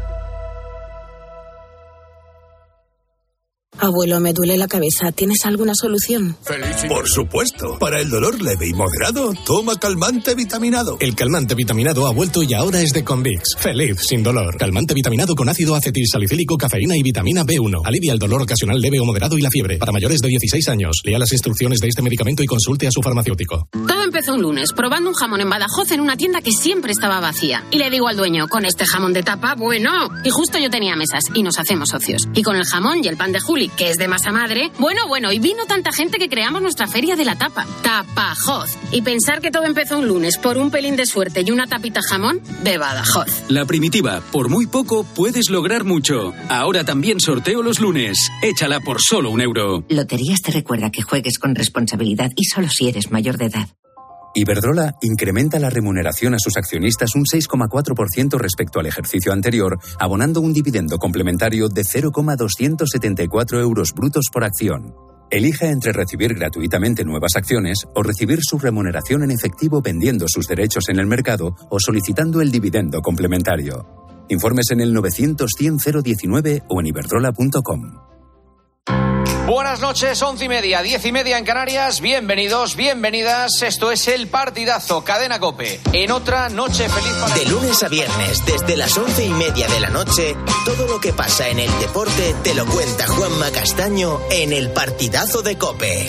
Abuelo, me duele la cabeza. ¿Tienes alguna solución? Por supuesto. Para el dolor leve y moderado, toma calmante vitaminado. El calmante vitaminado ha vuelto y ahora es de Convix. Feliz sin dolor. Calmante vitaminado con ácido acetilsalicílico, cafeína y vitamina B uno. Alivia el dolor ocasional leve o moderado y la fiebre. Para mayores de dieciséis años. Lea las instrucciones de este medicamento y consulte a su farmacéutico. Todo empezó un lunes, probando un jamón en Badajoz en una tienda que siempre estaba vacía. Y le digo al dueño, con este jamón de tapa, bueno. Y justo yo tenía mesas y nos hacemos socios. Y con el jamón y el pan de Juli, que es de masa madre, bueno, bueno, y vino tanta gente que creamos nuestra feria de la tapa, Tapajoz. Y pensar que todo empezó un lunes por un pelín de suerte y una tapita jamón de Badajoz. La Primitiva, por muy poco puedes lograr mucho. Ahora también sorteo los lunes. Échala por solo un euro. Loterías te recuerda que juegues con responsabilidad y solo si eres mayor de edad. Iberdrola incrementa la remuneración a sus accionistas un seis coma cuatro por ciento respecto al ejercicio anterior, abonando un dividendo complementario de cero coma doscientos setenta y cuatro euros brutos por acción. Elija entre recibir gratuitamente nuevas acciones o recibir su remuneración en efectivo vendiendo sus derechos en el mercado o solicitando el dividendo complementario. Informes en el novecientos cien cero diecinueve o en iberdrola punto com. Buenas noches, once y media, diez y media en Canarias. Bienvenidos, bienvenidas. Esto es El Partidazo, Cadena COPE. En otra noche feliz para... De lunes a viernes, desde las once y media de la noche, todo lo que pasa en el deporte te lo cuenta Juanma Castaño en El Partidazo de COPE.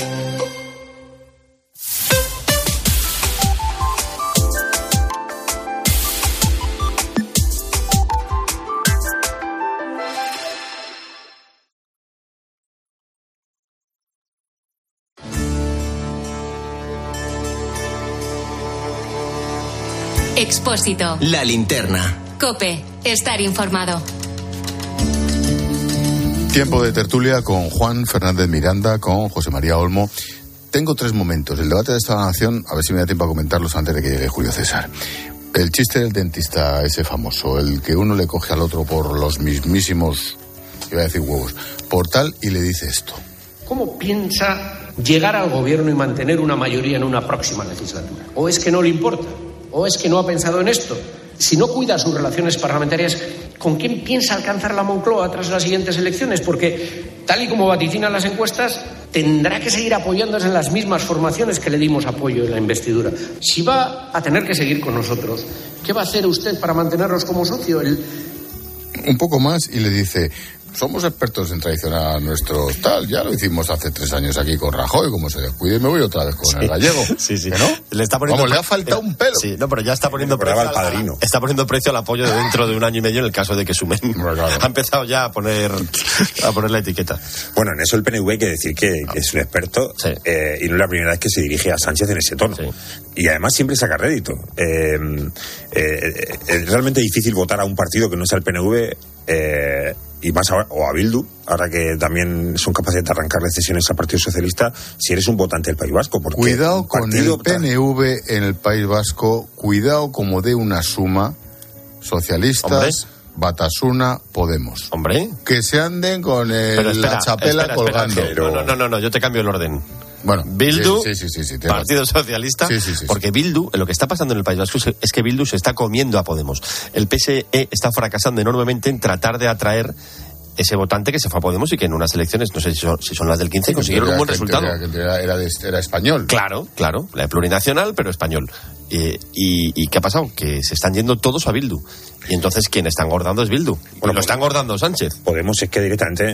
Expósito. La Linterna. COPE. Estar informado. Tiempo de tertulia con Juan Fernández Miranda, con José María Olmo. Tengo tres momentos. El debate de Estado de la Nación, a ver si me da tiempo a comentarlos antes de que llegue Julio César. El chiste del dentista, ese famoso, el que uno le coge al otro por los mismísimos, iba a decir huevos, por tal, y le dice esto. ¿Cómo piensa llegar al gobierno y mantener una mayoría en una próxima legislatura? ¿O es que no le importa? ¿O es que no ha pensado en esto? Si no cuida sus relaciones parlamentarias, ¿con quién piensa alcanzar la Moncloa tras las siguientes elecciones? Porque, tal y como vaticinan las encuestas, tendrá que seguir apoyándose en las mismas formaciones que le dimos apoyo en la investidura. Si va a tener que seguir con nosotros, ¿qué va a hacer usted para mantenernos como socio? El... Un poco más y le dice... Somos expertos en traicionar a nuestros tal. Ya lo hicimos hace tres años aquí con Rajoy. Como se descuide, me voy otra vez con sí, el gallego. Sí, sí. ¿Que no? Le está poniendo... Vamos, le ha faltado un pelo. Sí, no, pero ya está poniendo precio al padrino. Está poniendo precio al apoyo de dentro de un año y medio en el caso de que sumen. Claro. Ha empezado ya a poner a poner la etiqueta. Bueno, en eso el P N V hay que decir que, que es un experto sí. eh, y no es la primera vez que se dirige a Sánchez en ese tono. Sí. Y además siempre saca rédito. Eh, eh, es realmente difícil votar a un partido que no sea el P N V... Eh, y más ahora, o a Bildu, ahora que también son capaces de arrancar cesiones al Partido Socialista, si eres un votante del País Vasco. Porque cuidado con el P N V en el País Vasco, cuidado como de una suma, socialistas, ¿hombre? Batasuna, Podemos. Hombre. Que se anden con el, espera, la chapela espera, colgando. Espera, pero... No, no, no, no, yo te cambio el orden. Bueno, Bildu, sí, sí, sí, sí, Partido Socialista, sí, sí, sí, porque sí. Bildu, lo que está pasando en el País Vasco es que Bildu se está comiendo a Podemos. El P S E está fracasando enormemente en tratar de atraer ese votante que se fue a Podemos y que en unas elecciones, no sé si son, si son las del quince, consiguieron un buen resultado. Era, era, de, era español. Claro, claro, la de plurinacional, pero español. Eh, y, ¿Y qué ha pasado? Que se están yendo todos a Bildu. Y entonces quien está engordando es Bildu. Bueno, lo está engordando Sánchez. Podemos es que directamente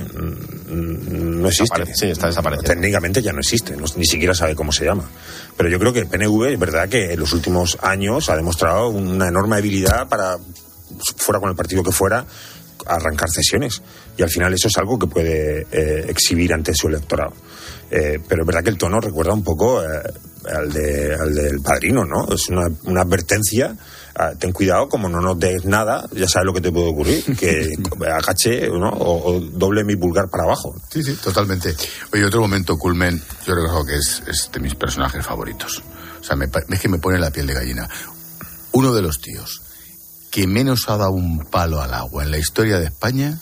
mm, no existe. Desaparece, sí, está desapareciendo. Técnicamente ya no existe, no, ni siquiera sabe cómo se llama. Pero yo creo que el P N V es verdad que en los últimos años ha demostrado una enorme habilidad para, fuera con el partido que fuera, arrancar cesiones. Y al final eso es algo que puede eh, exhibir ante su electorado. Eh, pero es verdad que el tono recuerda un poco eh, al, de, al del Padrino, ¿no? Es una, una advertencia. Ah, ten cuidado, como no nos des nada, ya sabes lo que te puede ocurrir, que agache, ¿no? O, o doble mi pulgar para abajo. Sí, sí, totalmente. Oye, otro momento, Culmen, yo creo que es, es de mis personajes favoritos. O sea, me, es que me pone la piel de gallina. Uno de los tíos que menos ha dado un palo al agua en la historia de España,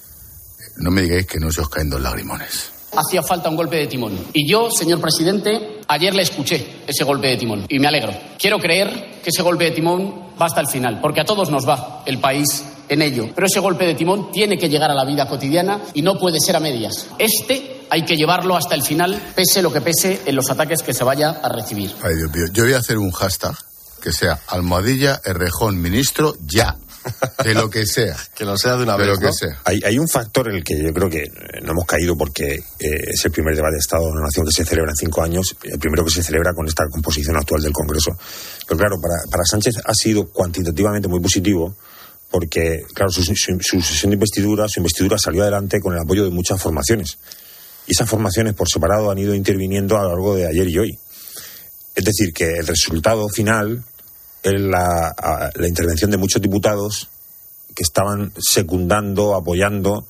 no me digáis que no se os caen dos lagrimones. Hacía falta un golpe de timón. Y yo, señor presidente, ayer le escuché ese golpe de timón. Y me alegro. Quiero creer que ese golpe de timón va hasta el final, porque a todos nos va el país en ello. Pero ese golpe de timón tiene que llegar a la vida cotidiana y no puede ser a medias. Este hay que llevarlo hasta el final, pese lo que pese en los ataques que se vaya a recibir. Ay, Dios mío. Yo voy a hacer un hashtag que sea almohadilla, Errejón, ministro, ya. De lo que sea. Que lo sea de una de vez, lo que ¿no? sea. Hay, hay un factor en el que yo creo que no hemos caído porque eh, es el primer debate de Estado de la Nación que se celebra en cinco años, el primero que se celebra con esta composición actual del Congreso. Pero claro, para, para Sánchez ha sido cuantitativamente muy positivo porque, claro, su, su, su sesión de investidura, su investidura salió adelante con el apoyo de muchas formaciones. Y esas formaciones por separado han ido interviniendo a lo largo de ayer y hoy. Es decir, que el resultado final es la, la intervención de muchos diputados que estaban secundando, apoyando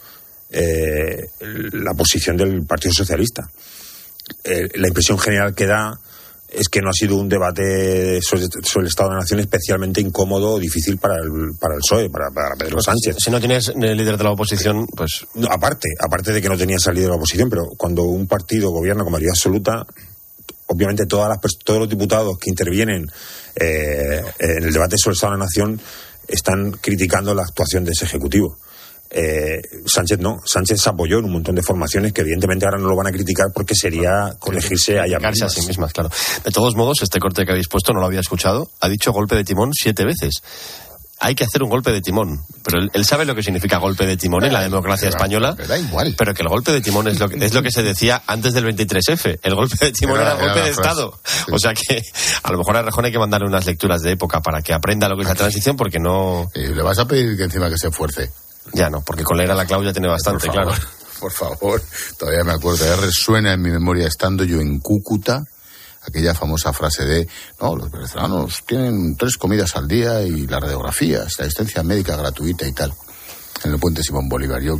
eh, la posición del Partido Socialista. Eh, la impresión general que da es que no ha sido un debate sobre, sobre el Estado de la Nación especialmente incómodo o difícil para el, para el P S O E, para, para Pedro pues Sánchez. Si no tienes el líder de la oposición, pues... No, aparte, aparte de que no tenías al líder de la oposición, pero cuando un partido gobierna con mayoría absoluta, obviamente todas las, todos los diputados que intervienen eh, en el debate sobre el Estado de la Nación están criticando la actuación de ese Ejecutivo. Eh, Sánchez no, Sánchez se apoyó en un montón de formaciones que evidentemente ahora no lo van a criticar porque sería corregirse a ellas mismas. a sí mismas, claro. De todos modos, este corte que habéis puesto no lo había escuchado, ha dicho golpe de timón siete veces. Hay que hacer un golpe de timón, pero él, él sabe lo que significa golpe de timón en la democracia pero, española, pero, da igual. Pero que el golpe de timón es lo que, es lo que se decía antes del veintitrés efe, el golpe de timón era, era golpe era de Estado, sí. O sea que a lo mejor a Errejón hay que mandarle unas lecturas de época para que aprenda lo que es la transición, porque no... Y le vas a pedir que encima que se esfuerce. Ya no, porque con leer a la Clau ya tiene bastante, por favor, claro. Por favor, todavía me acuerdo, ya resuena en mi memoria estando yo en Cúcuta, aquella famosa frase de, no, los venezolanos tienen tres comidas al día y las radiografías, la asistencia médica gratuita y tal, en el puente Simón Bolívar. Yo,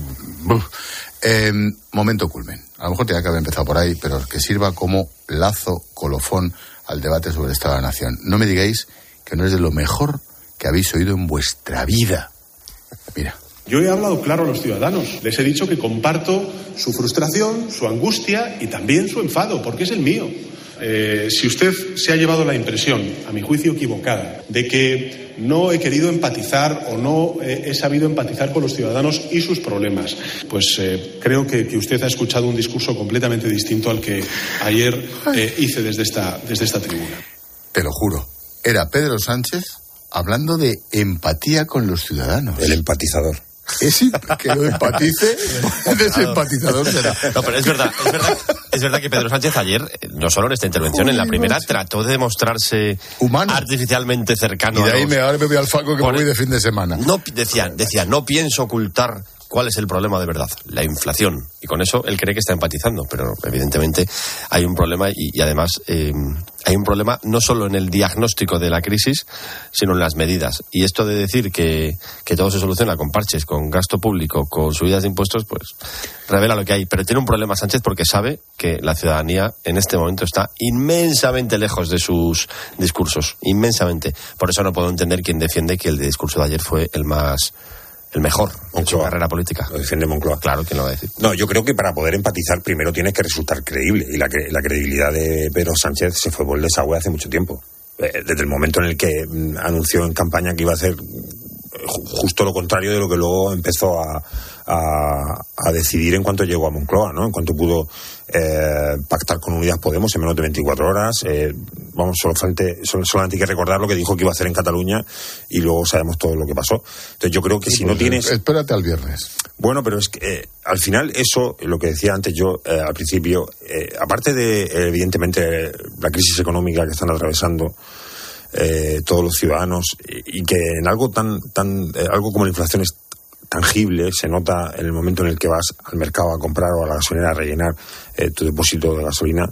eh, momento culmen. A lo mejor tenía que haber empezado por ahí, pero que sirva como lazo, colofón al debate sobre el Estado de la Nación. No me digáis que no es de lo mejor que habéis oído en vuestra vida. Mira. Yo he hablado claro a los ciudadanos. Les he dicho que comparto su frustración, su angustia y también su enfado, porque es el mío. Eh, si usted se ha llevado la impresión, a mi juicio equivocada, de que no he querido empatizar o no eh, he sabido empatizar con los ciudadanos y sus problemas, pues eh, creo que, que usted ha escuchado un discurso completamente distinto al que ayer eh, hice desde esta, desde esta tribuna. Te lo juro. Era Pedro Sánchez hablando de empatía con los ciudadanos. El empatizador. Es que lo empatice, desempatizador será. No, pero es verdad, es verdad, es verdad que Pedro Sánchez ayer, no solo en esta intervención, en la primera, trató de demostrarse humano, artificialmente cercano. Y de a ahí los... me, ahora me voy al Falco que Por... me voy de fin de semana. No, decía, decía, no pienso ocultar cuál es el problema de verdad, la inflación. Y con eso él cree que está empatizando, pero evidentemente hay un problema y, y además eh, hay un problema no solo en el diagnóstico de la crisis, sino en las medidas. Y esto de decir que, que todo se soluciona con parches, con gasto público, con subidas de impuestos, pues revela lo que hay. Pero tiene un problema Sánchez porque sabe que la ciudadanía en este momento está inmensamente lejos de sus discursos, inmensamente. Por eso no puedo entender quién defiende que el discurso de ayer fue el más... el mejor en su carrera política. Lo defiende Moncloa. Claro, ¿quién lo va a decir? No, yo creo que para poder empatizar primero tienes que resultar creíble. Y la, la credibilidad de Pedro Sánchez se fue por el desagüe hace mucho tiempo. Desde el momento en el que anunció en campaña que iba a hacer justo lo contrario de lo que luego empezó a, a, a decidir en cuanto llegó a Moncloa, ¿no? En cuanto pudo eh, pactar con Unidas Podemos en menos de veinticuatro horas. Eh, vamos, solo frente, solo, solamente hay que recordar lo que dijo que iba a hacer en Cataluña y luego sabemos todo lo que pasó. Entonces yo creo que sí, si pues no tienes... Espérate al viernes. Bueno, pero es que eh, al final eso, lo que decía antes yo eh, al principio, eh, aparte de eh, evidentemente la crisis económica que están atravesando Eh, todos los ciudadanos y, y que en algo tan tan eh, algo como la inflación es tangible, se nota en el momento en el que vas al mercado a comprar o a la gasolinera a rellenar eh, tu depósito de gasolina.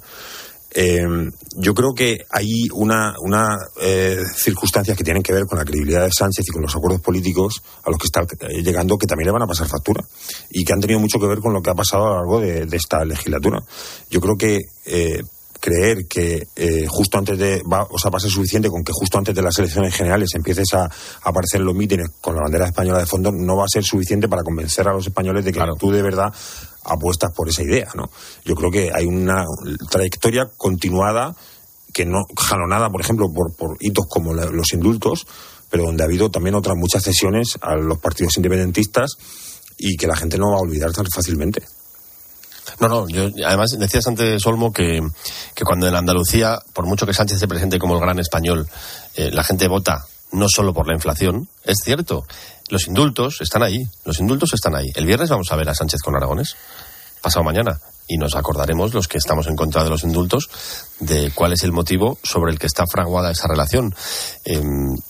Eh, yo creo que hay una, una eh, circunstancias que tienen que ver con la credibilidad de Sánchez y con los acuerdos políticos a los que está llegando, que también le van a pasar factura y que han tenido mucho que ver con lo que ha pasado a lo largo de, de esta legislatura. Yo creo que eh, creer que eh, justo antes de va, o sea, va a ser suficiente con que justo antes de las elecciones generales empieces a, a aparecer en los mítines con la bandera española de fondo no va a ser suficiente para convencer a los españoles de que claro, tú de verdad apuestas por esa idea, ¿no? Yo creo que hay una trayectoria continuada que no jalonada, por ejemplo, por, por hitos como la, los indultos, pero donde ha habido también otras muchas cesiones a los partidos independentistas y que la gente no va a olvidar tan fácilmente. No, no, yo, además decías antes, Olmo, que, que cuando en Andalucía, por mucho que Sánchez se presente como el gran español, eh, la gente vota no solo por la inflación, es cierto, los indultos están ahí, los indultos están ahí. El viernes vamos a ver a Sánchez con Aragonés, pasado mañana, y nos acordaremos, los que estamos en contra de los indultos, de cuál es el motivo sobre el que está fraguada esa relación. Eh,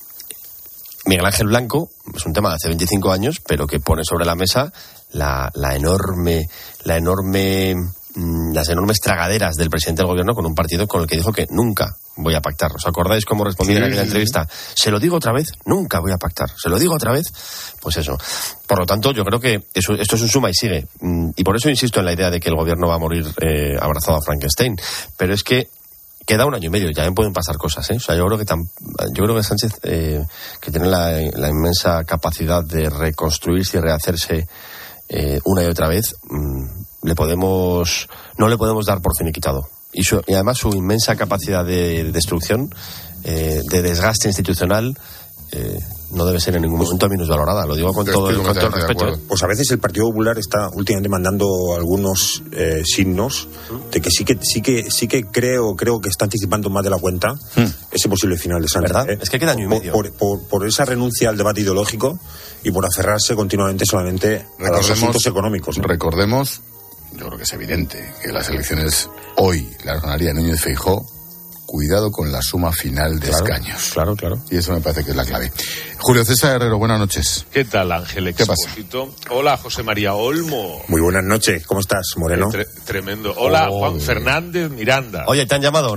Miguel Ángel Blanco es un tema de hace veinticinco años, pero que pone sobre la mesa la, la enorme, la enorme, mmm, las enormes tragaderas del presidente del gobierno con un partido con el que dijo que nunca voy a pactar. ¿Os acordáis cómo respondía sí, en aquella entrevista? Se lo digo otra vez, nunca voy a pactar. Se lo digo otra vez, pues eso. Por lo tanto, yo creo que eso, esto es un suma y sigue. Y por eso insisto en la idea de que el gobierno va a morir eh, abrazado a Frankenstein. Pero es que queda un año y medio, ya me pueden pasar cosas, ¿eh? O sea, yo creo que tan, yo creo que Sánchez, eh, que tiene la, la inmensa capacidad de reconstruirse y rehacerse eh, una y otra vez, mmm, le podemos, no le podemos dar por finiquitado. Y, su, y además su inmensa capacidad de, de destrucción, eh, de desgaste institucional, eh, no debe ser en ningún momento minusvalorada. Lo digo con todo, el, con todo el respeto. ¿eh? Pues a veces el Partido Popular está últimamente mandando algunos eh, signos de que sí que sí que sí que creo creo que está anticipando más de la cuenta hmm. ese posible final de Sánchez. ¿Verdad? ¿eh? Es que queda año y medio. Por, por, por, por esa renuncia al debate ideológico y por aferrarse continuamente solamente a los asuntos económicos, ¿no? Recordemos, yo creo que es evidente que las elecciones hoy las ganaría Núñez Feijóo. Cuidado con la suma final de claro, escaños. Claro, claro. Y eso me parece que es la clave. Julio César Herrero, buenas noches. ¿Qué tal, Ángel Expósito? ¿Qué pasa? Hola, José María Olmo. Muy buenas noches. ¿Cómo estás, Moreno? Tre- tremendo. Hola, oh, Juan Fernández Miranda. Oye, ¿te han llamado o no?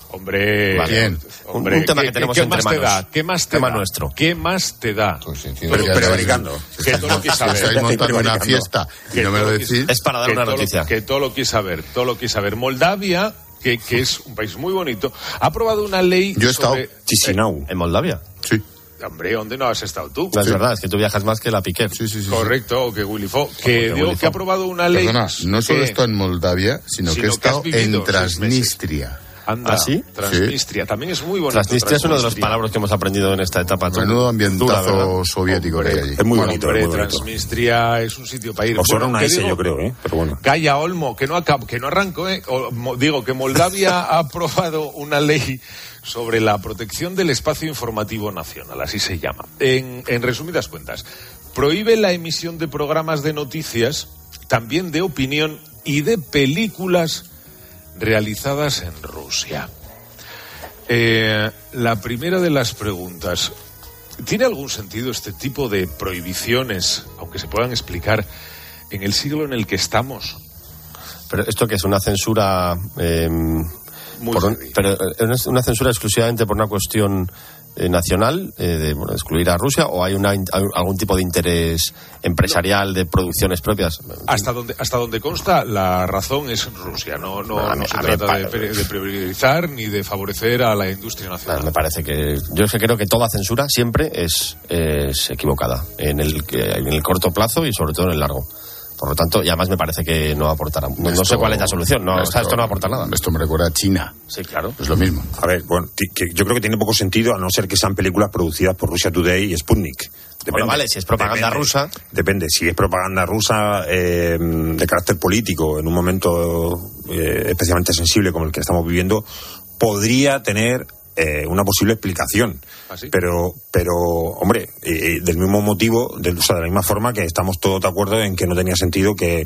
Hombre, vale. Bien. Hombre, un tema ¿qué, que tenemos ¿qué entre más manos. te da? ¿Qué más te tema da? nuestro. ¿Qué más te da? Pues sí, Todo lo que- prevaricando. Que todo lo que Si estáis saber. montando una fiesta y Que no me lo todo decís. Es para dar que una todo lo- noticia. que todo lo quise saber, todo lo quise saber. Moldavia, que, que es un país muy bonito, ha aprobado una ley Yo he estado. sobre... Chisinau. ¿En Moldavia? Sí. Hombre, ¿dónde no has estado tú? No, es verdad, es que tú viajas más que la Piquer. Sí, sí, sí. Correcto, o que Willy Fo, que que digo Willy que ha Fo. aprobado una ley... Perdona, no solo que- he estado en Moldavia, sino, Sino que he que has estado vivido en seis Transnistria. Anda, ¿Ah, sí? Transnistria, también es muy bonito. Transnistria es uno de los Transnistria. palabras que hemos aprendido en esta etapa. Menudo Dura, ambientazo ¿verdad? soviético que hay allí. Es muy Bueno, bonito, hombre, es muy bonito. Transnistria es un sitio para ir. Os suena Bueno, una ¿qué S, digo? yo creo, ¿eh? Pero bueno. Calla, Olmo, que no acabo, que no arranco, ¿eh? O, mo- digo que Moldavia ha aprobado una ley sobre la protección del espacio informativo nacional, así se llama. En, en resumidas cuentas, prohíbe la emisión de programas de noticias, también de opinión y de películas realizadas en Rusia. Eh, la primera de las preguntas, ¿tiene algún sentido este tipo de prohibiciones, aunque se puedan explicar, en el siglo en el que estamos? Pero esto que es una censura... Eh, Muy por un- heavy. pero eh, ¿es una censura exclusivamente por una cuestión eh, nacional, eh, de bueno, excluir a Rusia, o hay una, in- hay algún tipo de interés empresarial de producciones propias? Hasta donde, hasta donde consta, la razón es Rusia. No, no, A mí- no se a mí trata de, pa- pre- de priorizar ni de favorecer a la industria nacional. Me parece que yo es que creo que toda censura siempre es, es equivocada en el, que- en el corto plazo y sobre todo en el largo. Por lo tanto, y además me parece que no aportará. No, no sé Esto- cuál es la solución. No, o sea, esto no aporta nada. Esto me recuerda a China. Sí, claro. Es lo mismo. A ver, bueno, ti- que yo creo que tiene poco sentido a no ser que sean películas producidas por Russia Today y Sputnik. Depende. Bueno, vale, si es propaganda Depende. rusa. Depende, si es propaganda rusa eh, de carácter político en un momento eh, especialmente sensible como el que estamos viviendo, podría tener eh, una posible explicación. ¿Ah, sí? Pero, pero, hombre, eh, del mismo motivo, de, o sea, de la misma forma que estamos todos de acuerdo en que no tenía sentido que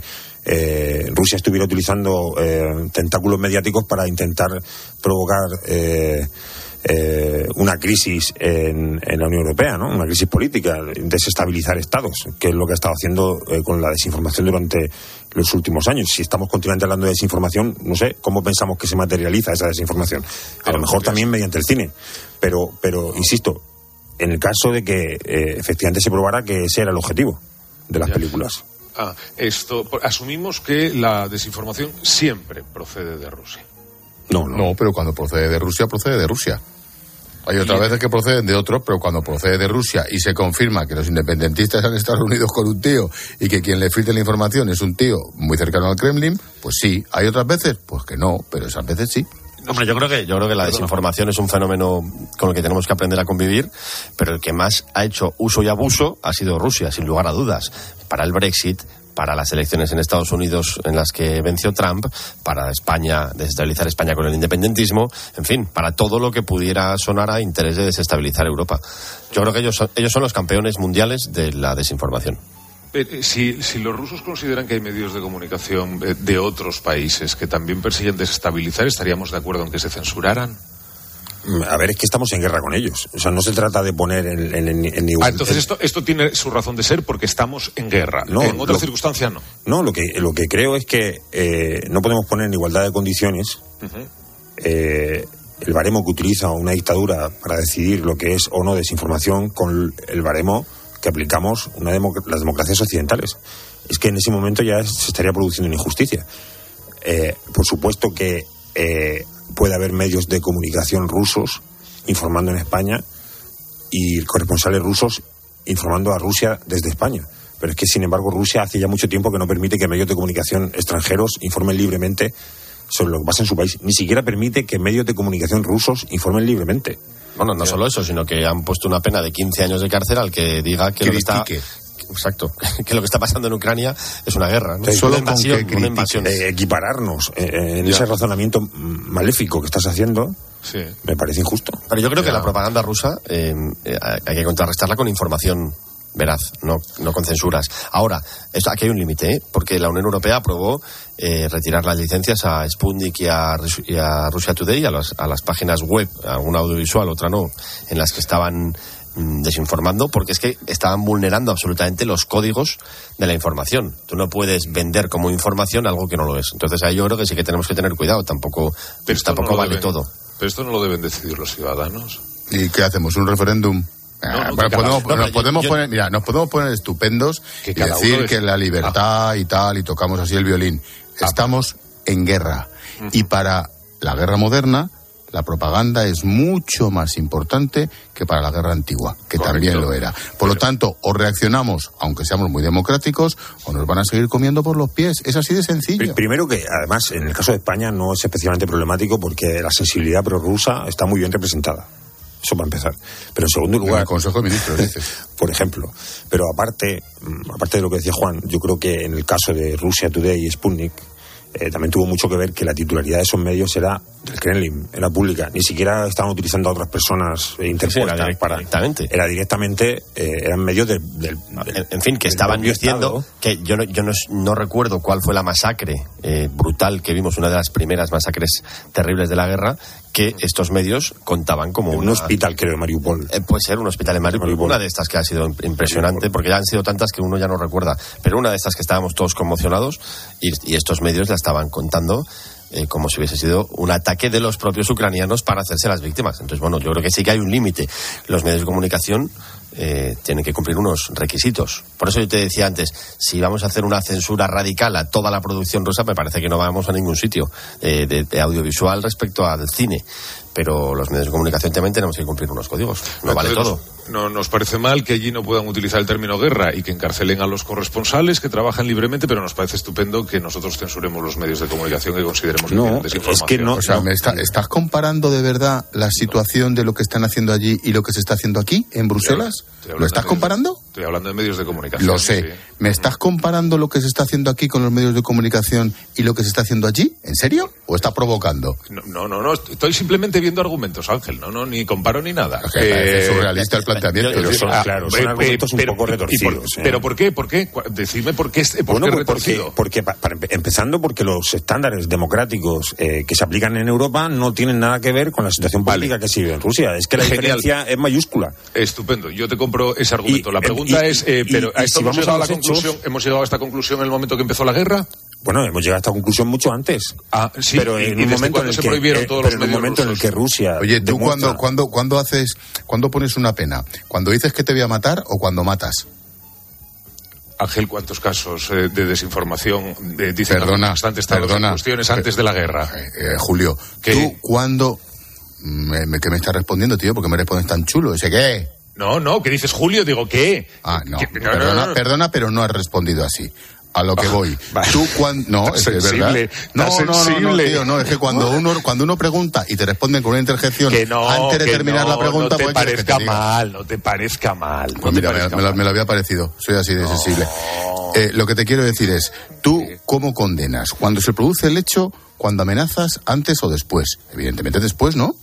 eh, Rusia estuviera utilizando eh, tentáculos mediáticos para intentar provocar eh, eh, una crisis en, en la Unión Europea, ¿no? Una crisis política, desestabilizar estados, que es lo que ha estado haciendo eh, con la desinformación durante los últimos años. Si estamos continuamente hablando de desinformación, no sé cómo pensamos que se materializa esa desinformación. A lo mejor también mediante el cine. Pero, pero insisto, en el caso de que eh, efectivamente se probara que ese era el objetivo de las Ya. películas. Ah, esto, asumimos que la desinformación siempre procede de Rusia. No, no. No, pero cuando procede de Rusia, procede de Rusia. Hay otras veces que proceden de otros, pero cuando procede de Rusia y se confirma que los independentistas han estado reunidos con un tío y que quien le filtra la información es un tío muy cercano al Kremlin, pues sí. ¿Hay otras veces? Pues que no, pero esas veces sí. Hombre, yo creo que yo creo que la desinformación es un fenómeno con el que tenemos que aprender a convivir, pero el que más ha hecho uso y abuso ha sido Rusia, sin lugar a dudas. Para el Brexit, para las elecciones en Estados Unidos en las que venció Trump, para España, desestabilizar España con el independentismo, en fin, para todo lo que pudiera sonar a interés de desestabilizar Europa. Yo creo que ellos son, ellos son los campeones mundiales de la desinformación. Eh, Si, si los rusos consideran que hay medios de comunicación eh, de otros países que también persiguen desestabilizar, ¿estaríamos de acuerdo en que se censuraran? A ver, es que estamos en guerra con ellos. O sea, no se trata de poner en, en, en, en Ah, igual- entonces en- esto, esto tiene su razón de ser porque estamos en guerra. No, en otras lo- circunstancias no. No, lo que, lo que creo es que eh, no podemos poner en igualdad de condiciones Ujú. eh, el baremo que utiliza una dictadura para decidir lo que es o no desinformación con el baremo que aplicamos una democ- las democracias occidentales. Es que en ese momento ya se estaría produciendo una injusticia. Eh, por supuesto que eh, puede haber medios de comunicación rusos informando en España y corresponsales rusos informando a Rusia desde España. Pero es que, sin embargo, Rusia hace ya mucho tiempo que no permite que medios de comunicación extranjeros informen libremente sobre lo que pasa en su país. Ni siquiera permite que medios de comunicación rusos informen libremente. Bueno, no solo eso, sino que han puesto una pena de quince años de cárcel al que diga que lo que está... Critique. Exacto, que lo que está pasando en Ucrania es una guerra, ¿no? Sí, solo una con invasión, que una critique. invasión. Eh, equipararnos eh, en Ya. ese razonamiento maléfico que estás haciendo Sí. me parece injusto. Pero yo creo que Ya. la propaganda rusa eh, eh, hay que contrarrestarla con información veraz, no, no con censuras. Ahora, esto, aquí hay un límite, ¿eh? Porque la Unión Europea aprobó eh, retirar las licencias a Sputnik y a, Rus- y a Russia Today, a las, a las páginas web, alguna audiovisual, otra no, en las que estaban mm, desinformando, porque es que estaban vulnerando absolutamente los códigos de la información. Tú no puedes vender como información algo que no lo es. Entonces ahí yo creo que sí que tenemos que tener cuidado, tampoco, Pero esto tampoco no lo vale deben- todo. Pero esto no lo deben decidir los ciudadanos. ¿Y qué hacemos? ¿Un referéndum? No, no, bueno, que podemos, cada- nos yo- podemos yo- poner, mira, nos podemos poner estupendos Que y cada decir uno que es- la libertad y tal, y tocamos así el violín. Estamos en guerra. Y para la guerra moderna, la propaganda es mucho más importante que para la guerra antigua, que Correcto. también lo era. Por lo tanto, o reaccionamos, aunque seamos muy democráticos, o nos van a seguir comiendo por los pies. Es así de sencillo. Pri- Primero que, además, en el caso de España no es especialmente problemático porque la sensibilidad prorrusa está muy bien representada. Eso para empezar. Pero en segundo En lugar... el Consejo de Ministros, dices. Por ejemplo. Pero aparte, mm, aparte de lo que decía Juan, yo creo que en el caso de Russia Today y Sputnik, eh, también tuvo mucho que ver que la titularidad de esos medios era del Kremlin, era pública. Ni siquiera estaban utilizando a otras personas eh, interpuestas era direct- para... directamente. Era directamente, eh, eran medios del... del- del- En, en fin, que del estaban propio diciendo Estado. que yo no, yo no, no recuerdo cuál fue la masacre eh, brutal que vimos, una de las primeras masacres terribles de la guerra, que estos medios contaban como En un una- hospital, creo, de Mariupol. Eh, puede ser un hospital en Mariupol, Mariupol. una de estas que ha sido imp- impresionante, porque ya han sido tantas que uno ya no recuerda, pero una de estas que estábamos todos conmocionados y, y estos medios la estaban contando eh, como si hubiese sido un ataque de los propios ucranianos para hacerse las víctimas. Entonces, bueno, yo creo que sí que hay un límite. Los medios de comunicación eh, tienen que cumplir unos requisitos. Por eso yo te decía antes, si vamos a hacer una censura radical a toda la producción rusa, me parece que no vamos a ningún sitio eh, de, de audiovisual respecto al cine. Pero los medios de comunicación también tenemos que cumplir unos códigos. No vale Entonces, todo. No, nos parece mal que allí no puedan utilizar el término guerra y que encarcelen a los corresponsales que trabajan libremente, pero nos parece estupendo que nosotros censuremos los medios de comunicación que consideremos que No, tienen desinformación. es que no- O sea, ¿me está- ¿estás comparando de verdad la situación de lo que están haciendo allí y lo que se está haciendo aquí, en Bruselas? Estoy hablando ¿Lo estás de medios de- comparando? Estoy hablando de medios de comunicación. Lo sé. sí. ¿Me estás comparando lo que se está haciendo aquí con los medios de comunicación y lo que se está haciendo allí? ¿En serio? ¿O está provocando? No, no, no, no, estoy simplemente viendo argumentos, Ángel. No, no, ni comparo ni nada. Es que me parece surrealista el planteamiento. yo- Pero son, ah, claro, son eh, argumentos un pero- poco y por- retorcidos. ¿eh? ¿Pero por qué? ¿Por qué? Cu- Decidme por qué, es- por Bueno, qué pues porque, retorcido. porque pa- para empe- empezando porque los estándares democráticos eh, que se aplican en Europa no tienen nada que ver con la situación política que se vive en Rusia. Es que la Genial. diferencia es mayúscula. Estupendo, yo te compro ese argumento. Y- La pregunta y- es, eh, y- pero y ¿a esto si hemos vamos llegado a a la los hechos- conclusión? ¿Hemos llegado a esta conclusión en el momento que empezó la guerra? Bueno, hemos llegado a esta conclusión mucho antes. Ah, sí, pero y- en y un desde momento en cuándo el se que, prohibieron eh, todos pero los en un medios momento en el rusos? que Rusia Oye, ¿tú demuestra- cuando, cuando, cuando haces, cuando pones una pena? ¿Cuando dices que te voy a matar o cuando matas? Ángel, ¿cuántos casos eh, de desinformación eh, dicen Perdona, bastante estaban perdona. en cuestiones antes de la guerra? Eh, eh, Julio, ¿Qué? ¿tú cuándo... Me, me- ¿Qué me estás respondiendo, tío? ¿Por qué me respondes tan chulo? ¿Ese qué? No, no, ¿qué dices, Julio? Digo, ¿qué? Ah, no, ¿Qué? No, no, perdona, no, no. perdona, pero no has respondido así. A lo que Ah, voy. vale. Tú cuando... No, Tan es que es sensible, verdad. No, tan no, no, no, sensible. tío, no, es que cuando uno, cuando uno pregunta y te responden con una interjección Que no, antes de que terminar no, la pregunta, no te pues, ¿qué quieres que te parezca diga? mal, no te parezca mal. Pues no te mira, me, parezca me lo, mal. me lo había parecido. Soy así de sensible. Eh, lo que te quiero decir es, ¿tú cómo condenas? ¿Cuando se produce el hecho, cuando amenazas, antes o después? Evidentemente después, ¿no?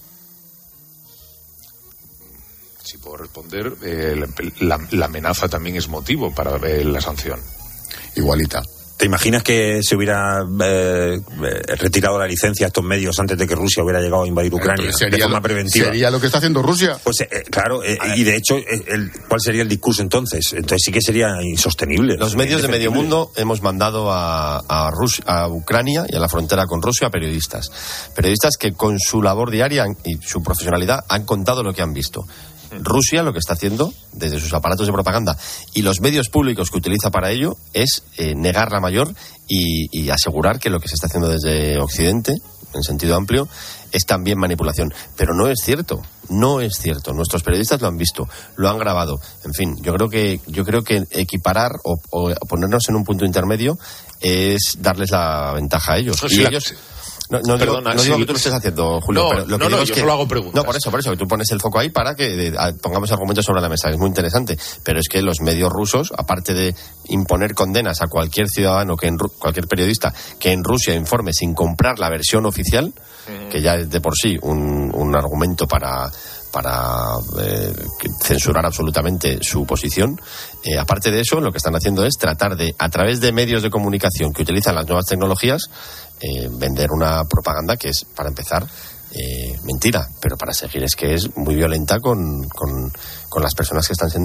Si puedo responder, eh, la, la- la amenaza también es motivo para eh, la sanción. Igualita. ¿Te imaginas que se hubiera eh, eh, retirado la licencia a estos medios antes de que Rusia hubiera llegado a invadir Ucrania Entonces sería de forma lo- preventiva? Sería lo que está haciendo Rusia. Pues eh, claro, eh, y de hecho, eh, el, ¿cuál sería el discurso entonces? Entonces sí que sería insostenible. Los medios de medio indefendible. mundo hemos mandado a, a, Rus- a Ucrania y a la frontera con Rusia a periodistas. Periodistas que con su labor diaria han- y su profesionalidad han contado lo que han visto. Rusia lo que está haciendo desde sus aparatos de propaganda y los medios públicos que utiliza para ello es eh, negar la mayor y, y asegurar que lo que se está haciendo desde Occidente, en sentido amplio, es también manipulación. Pero no es cierto, no es cierto. Nuestros periodistas lo han visto, lo han grabado. En fin, yo creo que yo creo que equiparar o, o ponernos en un punto intermedio es darles la ventaja a ellos. No, y sí, la- ellos No, no digo, Perdona, no digo sí. que tú lo estés haciendo, Julio, No, pero lo que no, digo no, es yo que... solo hago preguntas. No, por eso, por eso, que tú pones el foco ahí para que eh, a- pongamos argumentos sobre la mesa. Es muy interesante. Pero es que los medios rusos, aparte de imponer condenas a cualquier ciudadano, que en Ru- cualquier periodista que en Rusia informe sin comprar la versión oficial, que ya es de por sí un, un argumento para... para eh, que- censurar absolutamente su posición. Eh, aparte de eso, lo que están haciendo es tratar de, a través de medios de comunicación que utilizan las nuevas tecnologías, eh, vender una propaganda que es, para empezar, eh, mentira, pero para seguir es que es muy violenta con, con, con las personas que están siendo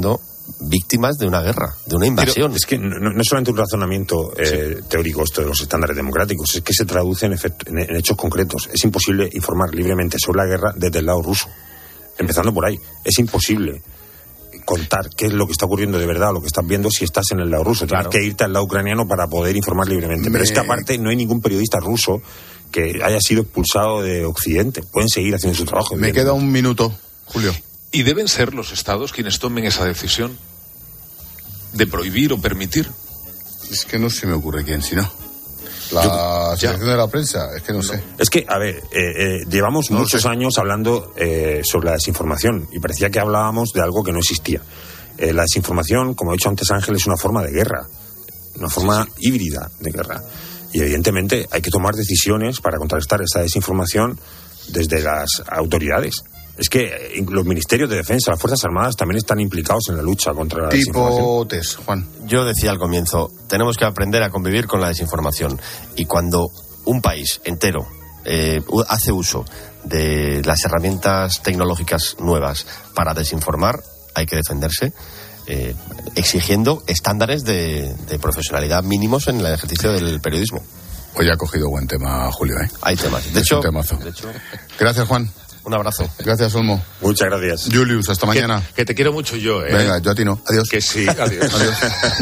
víctimas de una guerra, de una invasión. Pero es que no, no es solamente un razonamiento eh, sí. teórico esto de los estándares democráticos, es que se traduce en, efecto, en, en hechos concretos. Es imposible informar libremente sobre la guerra desde el lado ruso, empezando por ahí. Es imposible contar qué es lo que está ocurriendo de verdad, lo que estás viendo si estás en el lado ruso. Tienes claro. que irte al lado ucraniano para poder informar libremente. Me... Pero es que aparte no hay ningún periodista ruso que haya sido expulsado de Occidente. Pueden seguir haciendo su trabajo. Me queda un minuto, Julio. ¿Y deben ser los estados quienes tomen esa decisión de prohibir o permitir? Es que no se me ocurre quién, si no. La asociación de la prensa, es que no, no sé. Es que, a ver, eh, eh, llevamos no muchos sé. años hablando eh, sobre la desinformación y parecía que hablábamos de algo que no existía. Eh, la desinformación, como ha dicho antes Ángel, es una forma de guerra, una forma sí, sí. híbrida de guerra. Y evidentemente hay que tomar decisiones para contrarrestar esa desinformación desde las autoridades. Es que los ministerios de defensa, las Fuerzas Armadas también están implicados en la lucha contra la tipo desinformación. Test, Juan. Yo decía al comienzo, tenemos que aprender a convivir con la desinformación. Y cuando un país entero eh, hace uso de las herramientas tecnológicas nuevas para desinformar, hay que defenderse eh, exigiendo estándares de, de profesionalidad mínimos en el ejercicio del periodismo. Hoy ha cogido buen tema, Julio, ¿eh? Hay temas. De, hecho, de hecho... Gracias, Juan. Un abrazo. Gracias, Olmo. Muchas gracias. Julius, hasta mañana. Que, que te quiero mucho yo, ¿eh? Venga, yo a ti no. Adiós. Que sí, adiós. Adiós.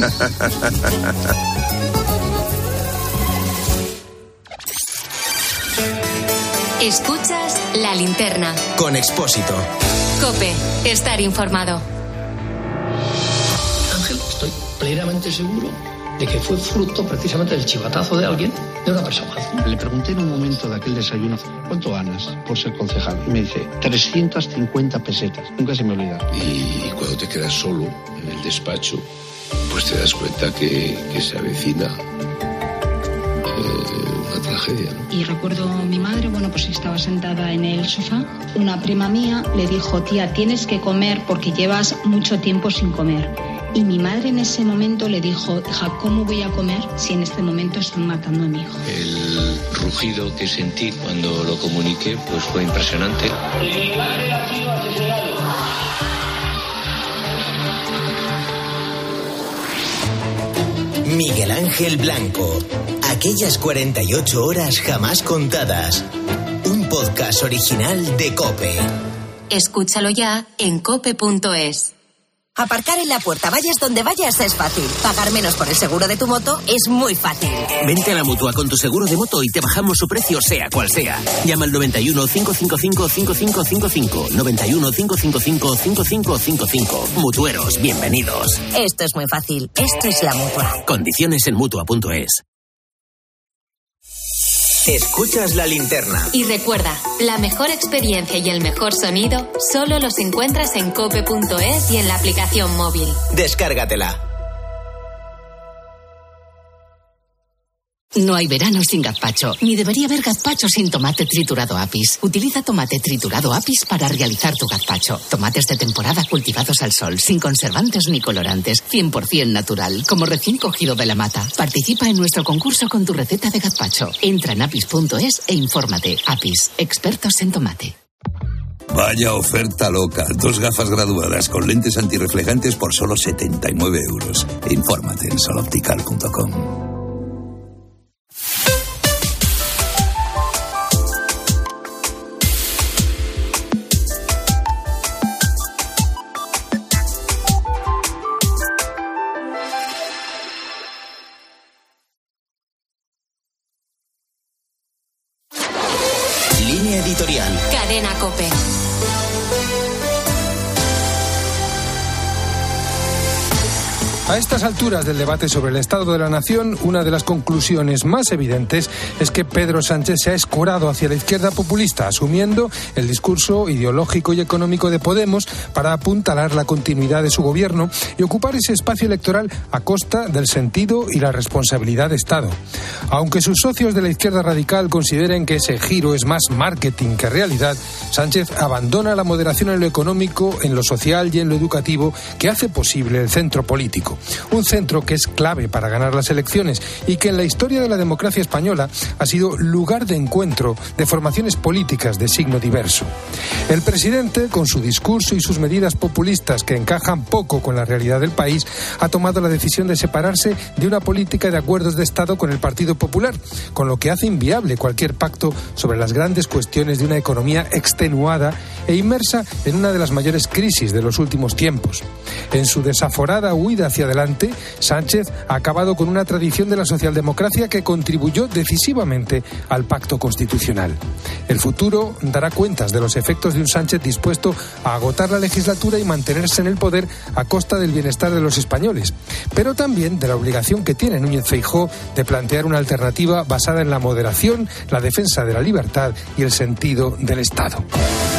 Escuchas La Linterna. Con Expósito. COPE. Estar informado. Ángel, estoy plenamente seguro de que fue fruto precisamente del chivatazo de alguien, de una persona. Le pregunté en un momento de aquel desayuno, ¿cuánto ganas por ser concejal? Y me dice, trescientas cincuenta pesetas. Nunca se me olvida. Y cuando te quedas solo en el despacho, pues te das cuenta que, que se avecina eh, una tragedia, ¿no? Y recuerdo a mi madre, bueno, pues estaba sentada en el sofá. Una prima mía le dijo, tía, tienes que comer porque llevas mucho tiempo sin comer. Y mi madre en ese momento le dijo, hija, ¿cómo voy a comer si en este momento están matando a mi hijo? El rugido que sentí cuando lo comuniqué pues fue impresionante. Miguel Ángel Blanco. Aquellas cuarenta y ocho horas jamás contadas. Un podcast original de COPE. Escúchalo ya en cope punto es. Aparcar en la puerta, vayas donde vayas, es fácil. Pagar menos por el seguro de tu moto es muy fácil. Vente a la Mutua con tu seguro de moto y te bajamos su precio sea cual sea. Llama al noventa y uno, cinco cinco cinco, cinco cinco cinco cinco. noventa y uno, cinco cinco cinco, cinco cinco cinco cinco. Mutueros, bienvenidos. Esto es muy fácil. Esto es la Mutua. Condiciones en Mutua punto es. Escuchas La Linterna. Y recuerda, la mejor experiencia y el mejor sonido solo los encuentras en cope punto es y en la aplicación móvil. Descárgatela. No hay verano sin gazpacho, ni debería haber gazpacho sin tomate triturado Apis. Utiliza tomate triturado Apis para realizar tu gazpacho. Tomates de temporada cultivados al sol, sin conservantes ni colorantes, cien por ciento natural, como recién cogido de la mata. Participa en nuestro concurso con tu receta de gazpacho. Entra en apis punto es e infórmate. Apis, expertos en tomate. Vaya oferta loca. Dos gafas graduadas con lentes antirreflejantes por solo setenta y nueve euros. Infórmate en sol optical punto com. Editorial. Cadena COPE. A estas alturas del debate sobre el estado de la nación, una de las conclusiones más evidentes es que Pedro Sánchez se ha escorado hacia la izquierda populista, asumiendo el discurso ideológico y económico de Podemos para apuntalar la continuidad de su gobierno y ocupar ese espacio electoral a costa del sentido y la responsabilidad de Estado. Aunque sus socios de la izquierda radical consideren que ese giro es más marketing que realidad, Sánchez abandona la moderación en lo económico, en lo social y en lo educativo que hace posible el centro político. Un centro que es clave para ganar las elecciones y que en la historia de la democracia española ha sido lugar de encuentro de formaciones políticas de signo diverso. El presidente, con su discurso y sus medidas populistas que encajan poco con la realidad del país, ha tomado la decisión de separarse de una política de acuerdos de Estado con el Partido Popular, con lo que hace inviable cualquier pacto sobre las grandes cuestiones de una economía extenuada e inmersa en una de las mayores crisis de los últimos tiempos. En su desaforada huida hacia adelante, Sánchez ha acabado con una tradición de la socialdemocracia que contribuyó decisivamente al pacto constitucional. El futuro dará cuentas de los efectos de un Sánchez dispuesto a agotar la legislatura y mantenerse en el poder a costa del bienestar de los españoles, pero también de la obligación que tiene Núñez Feijóo de plantear una alternativa basada en la moderación, la defensa de la libertad y el sentido del Estado.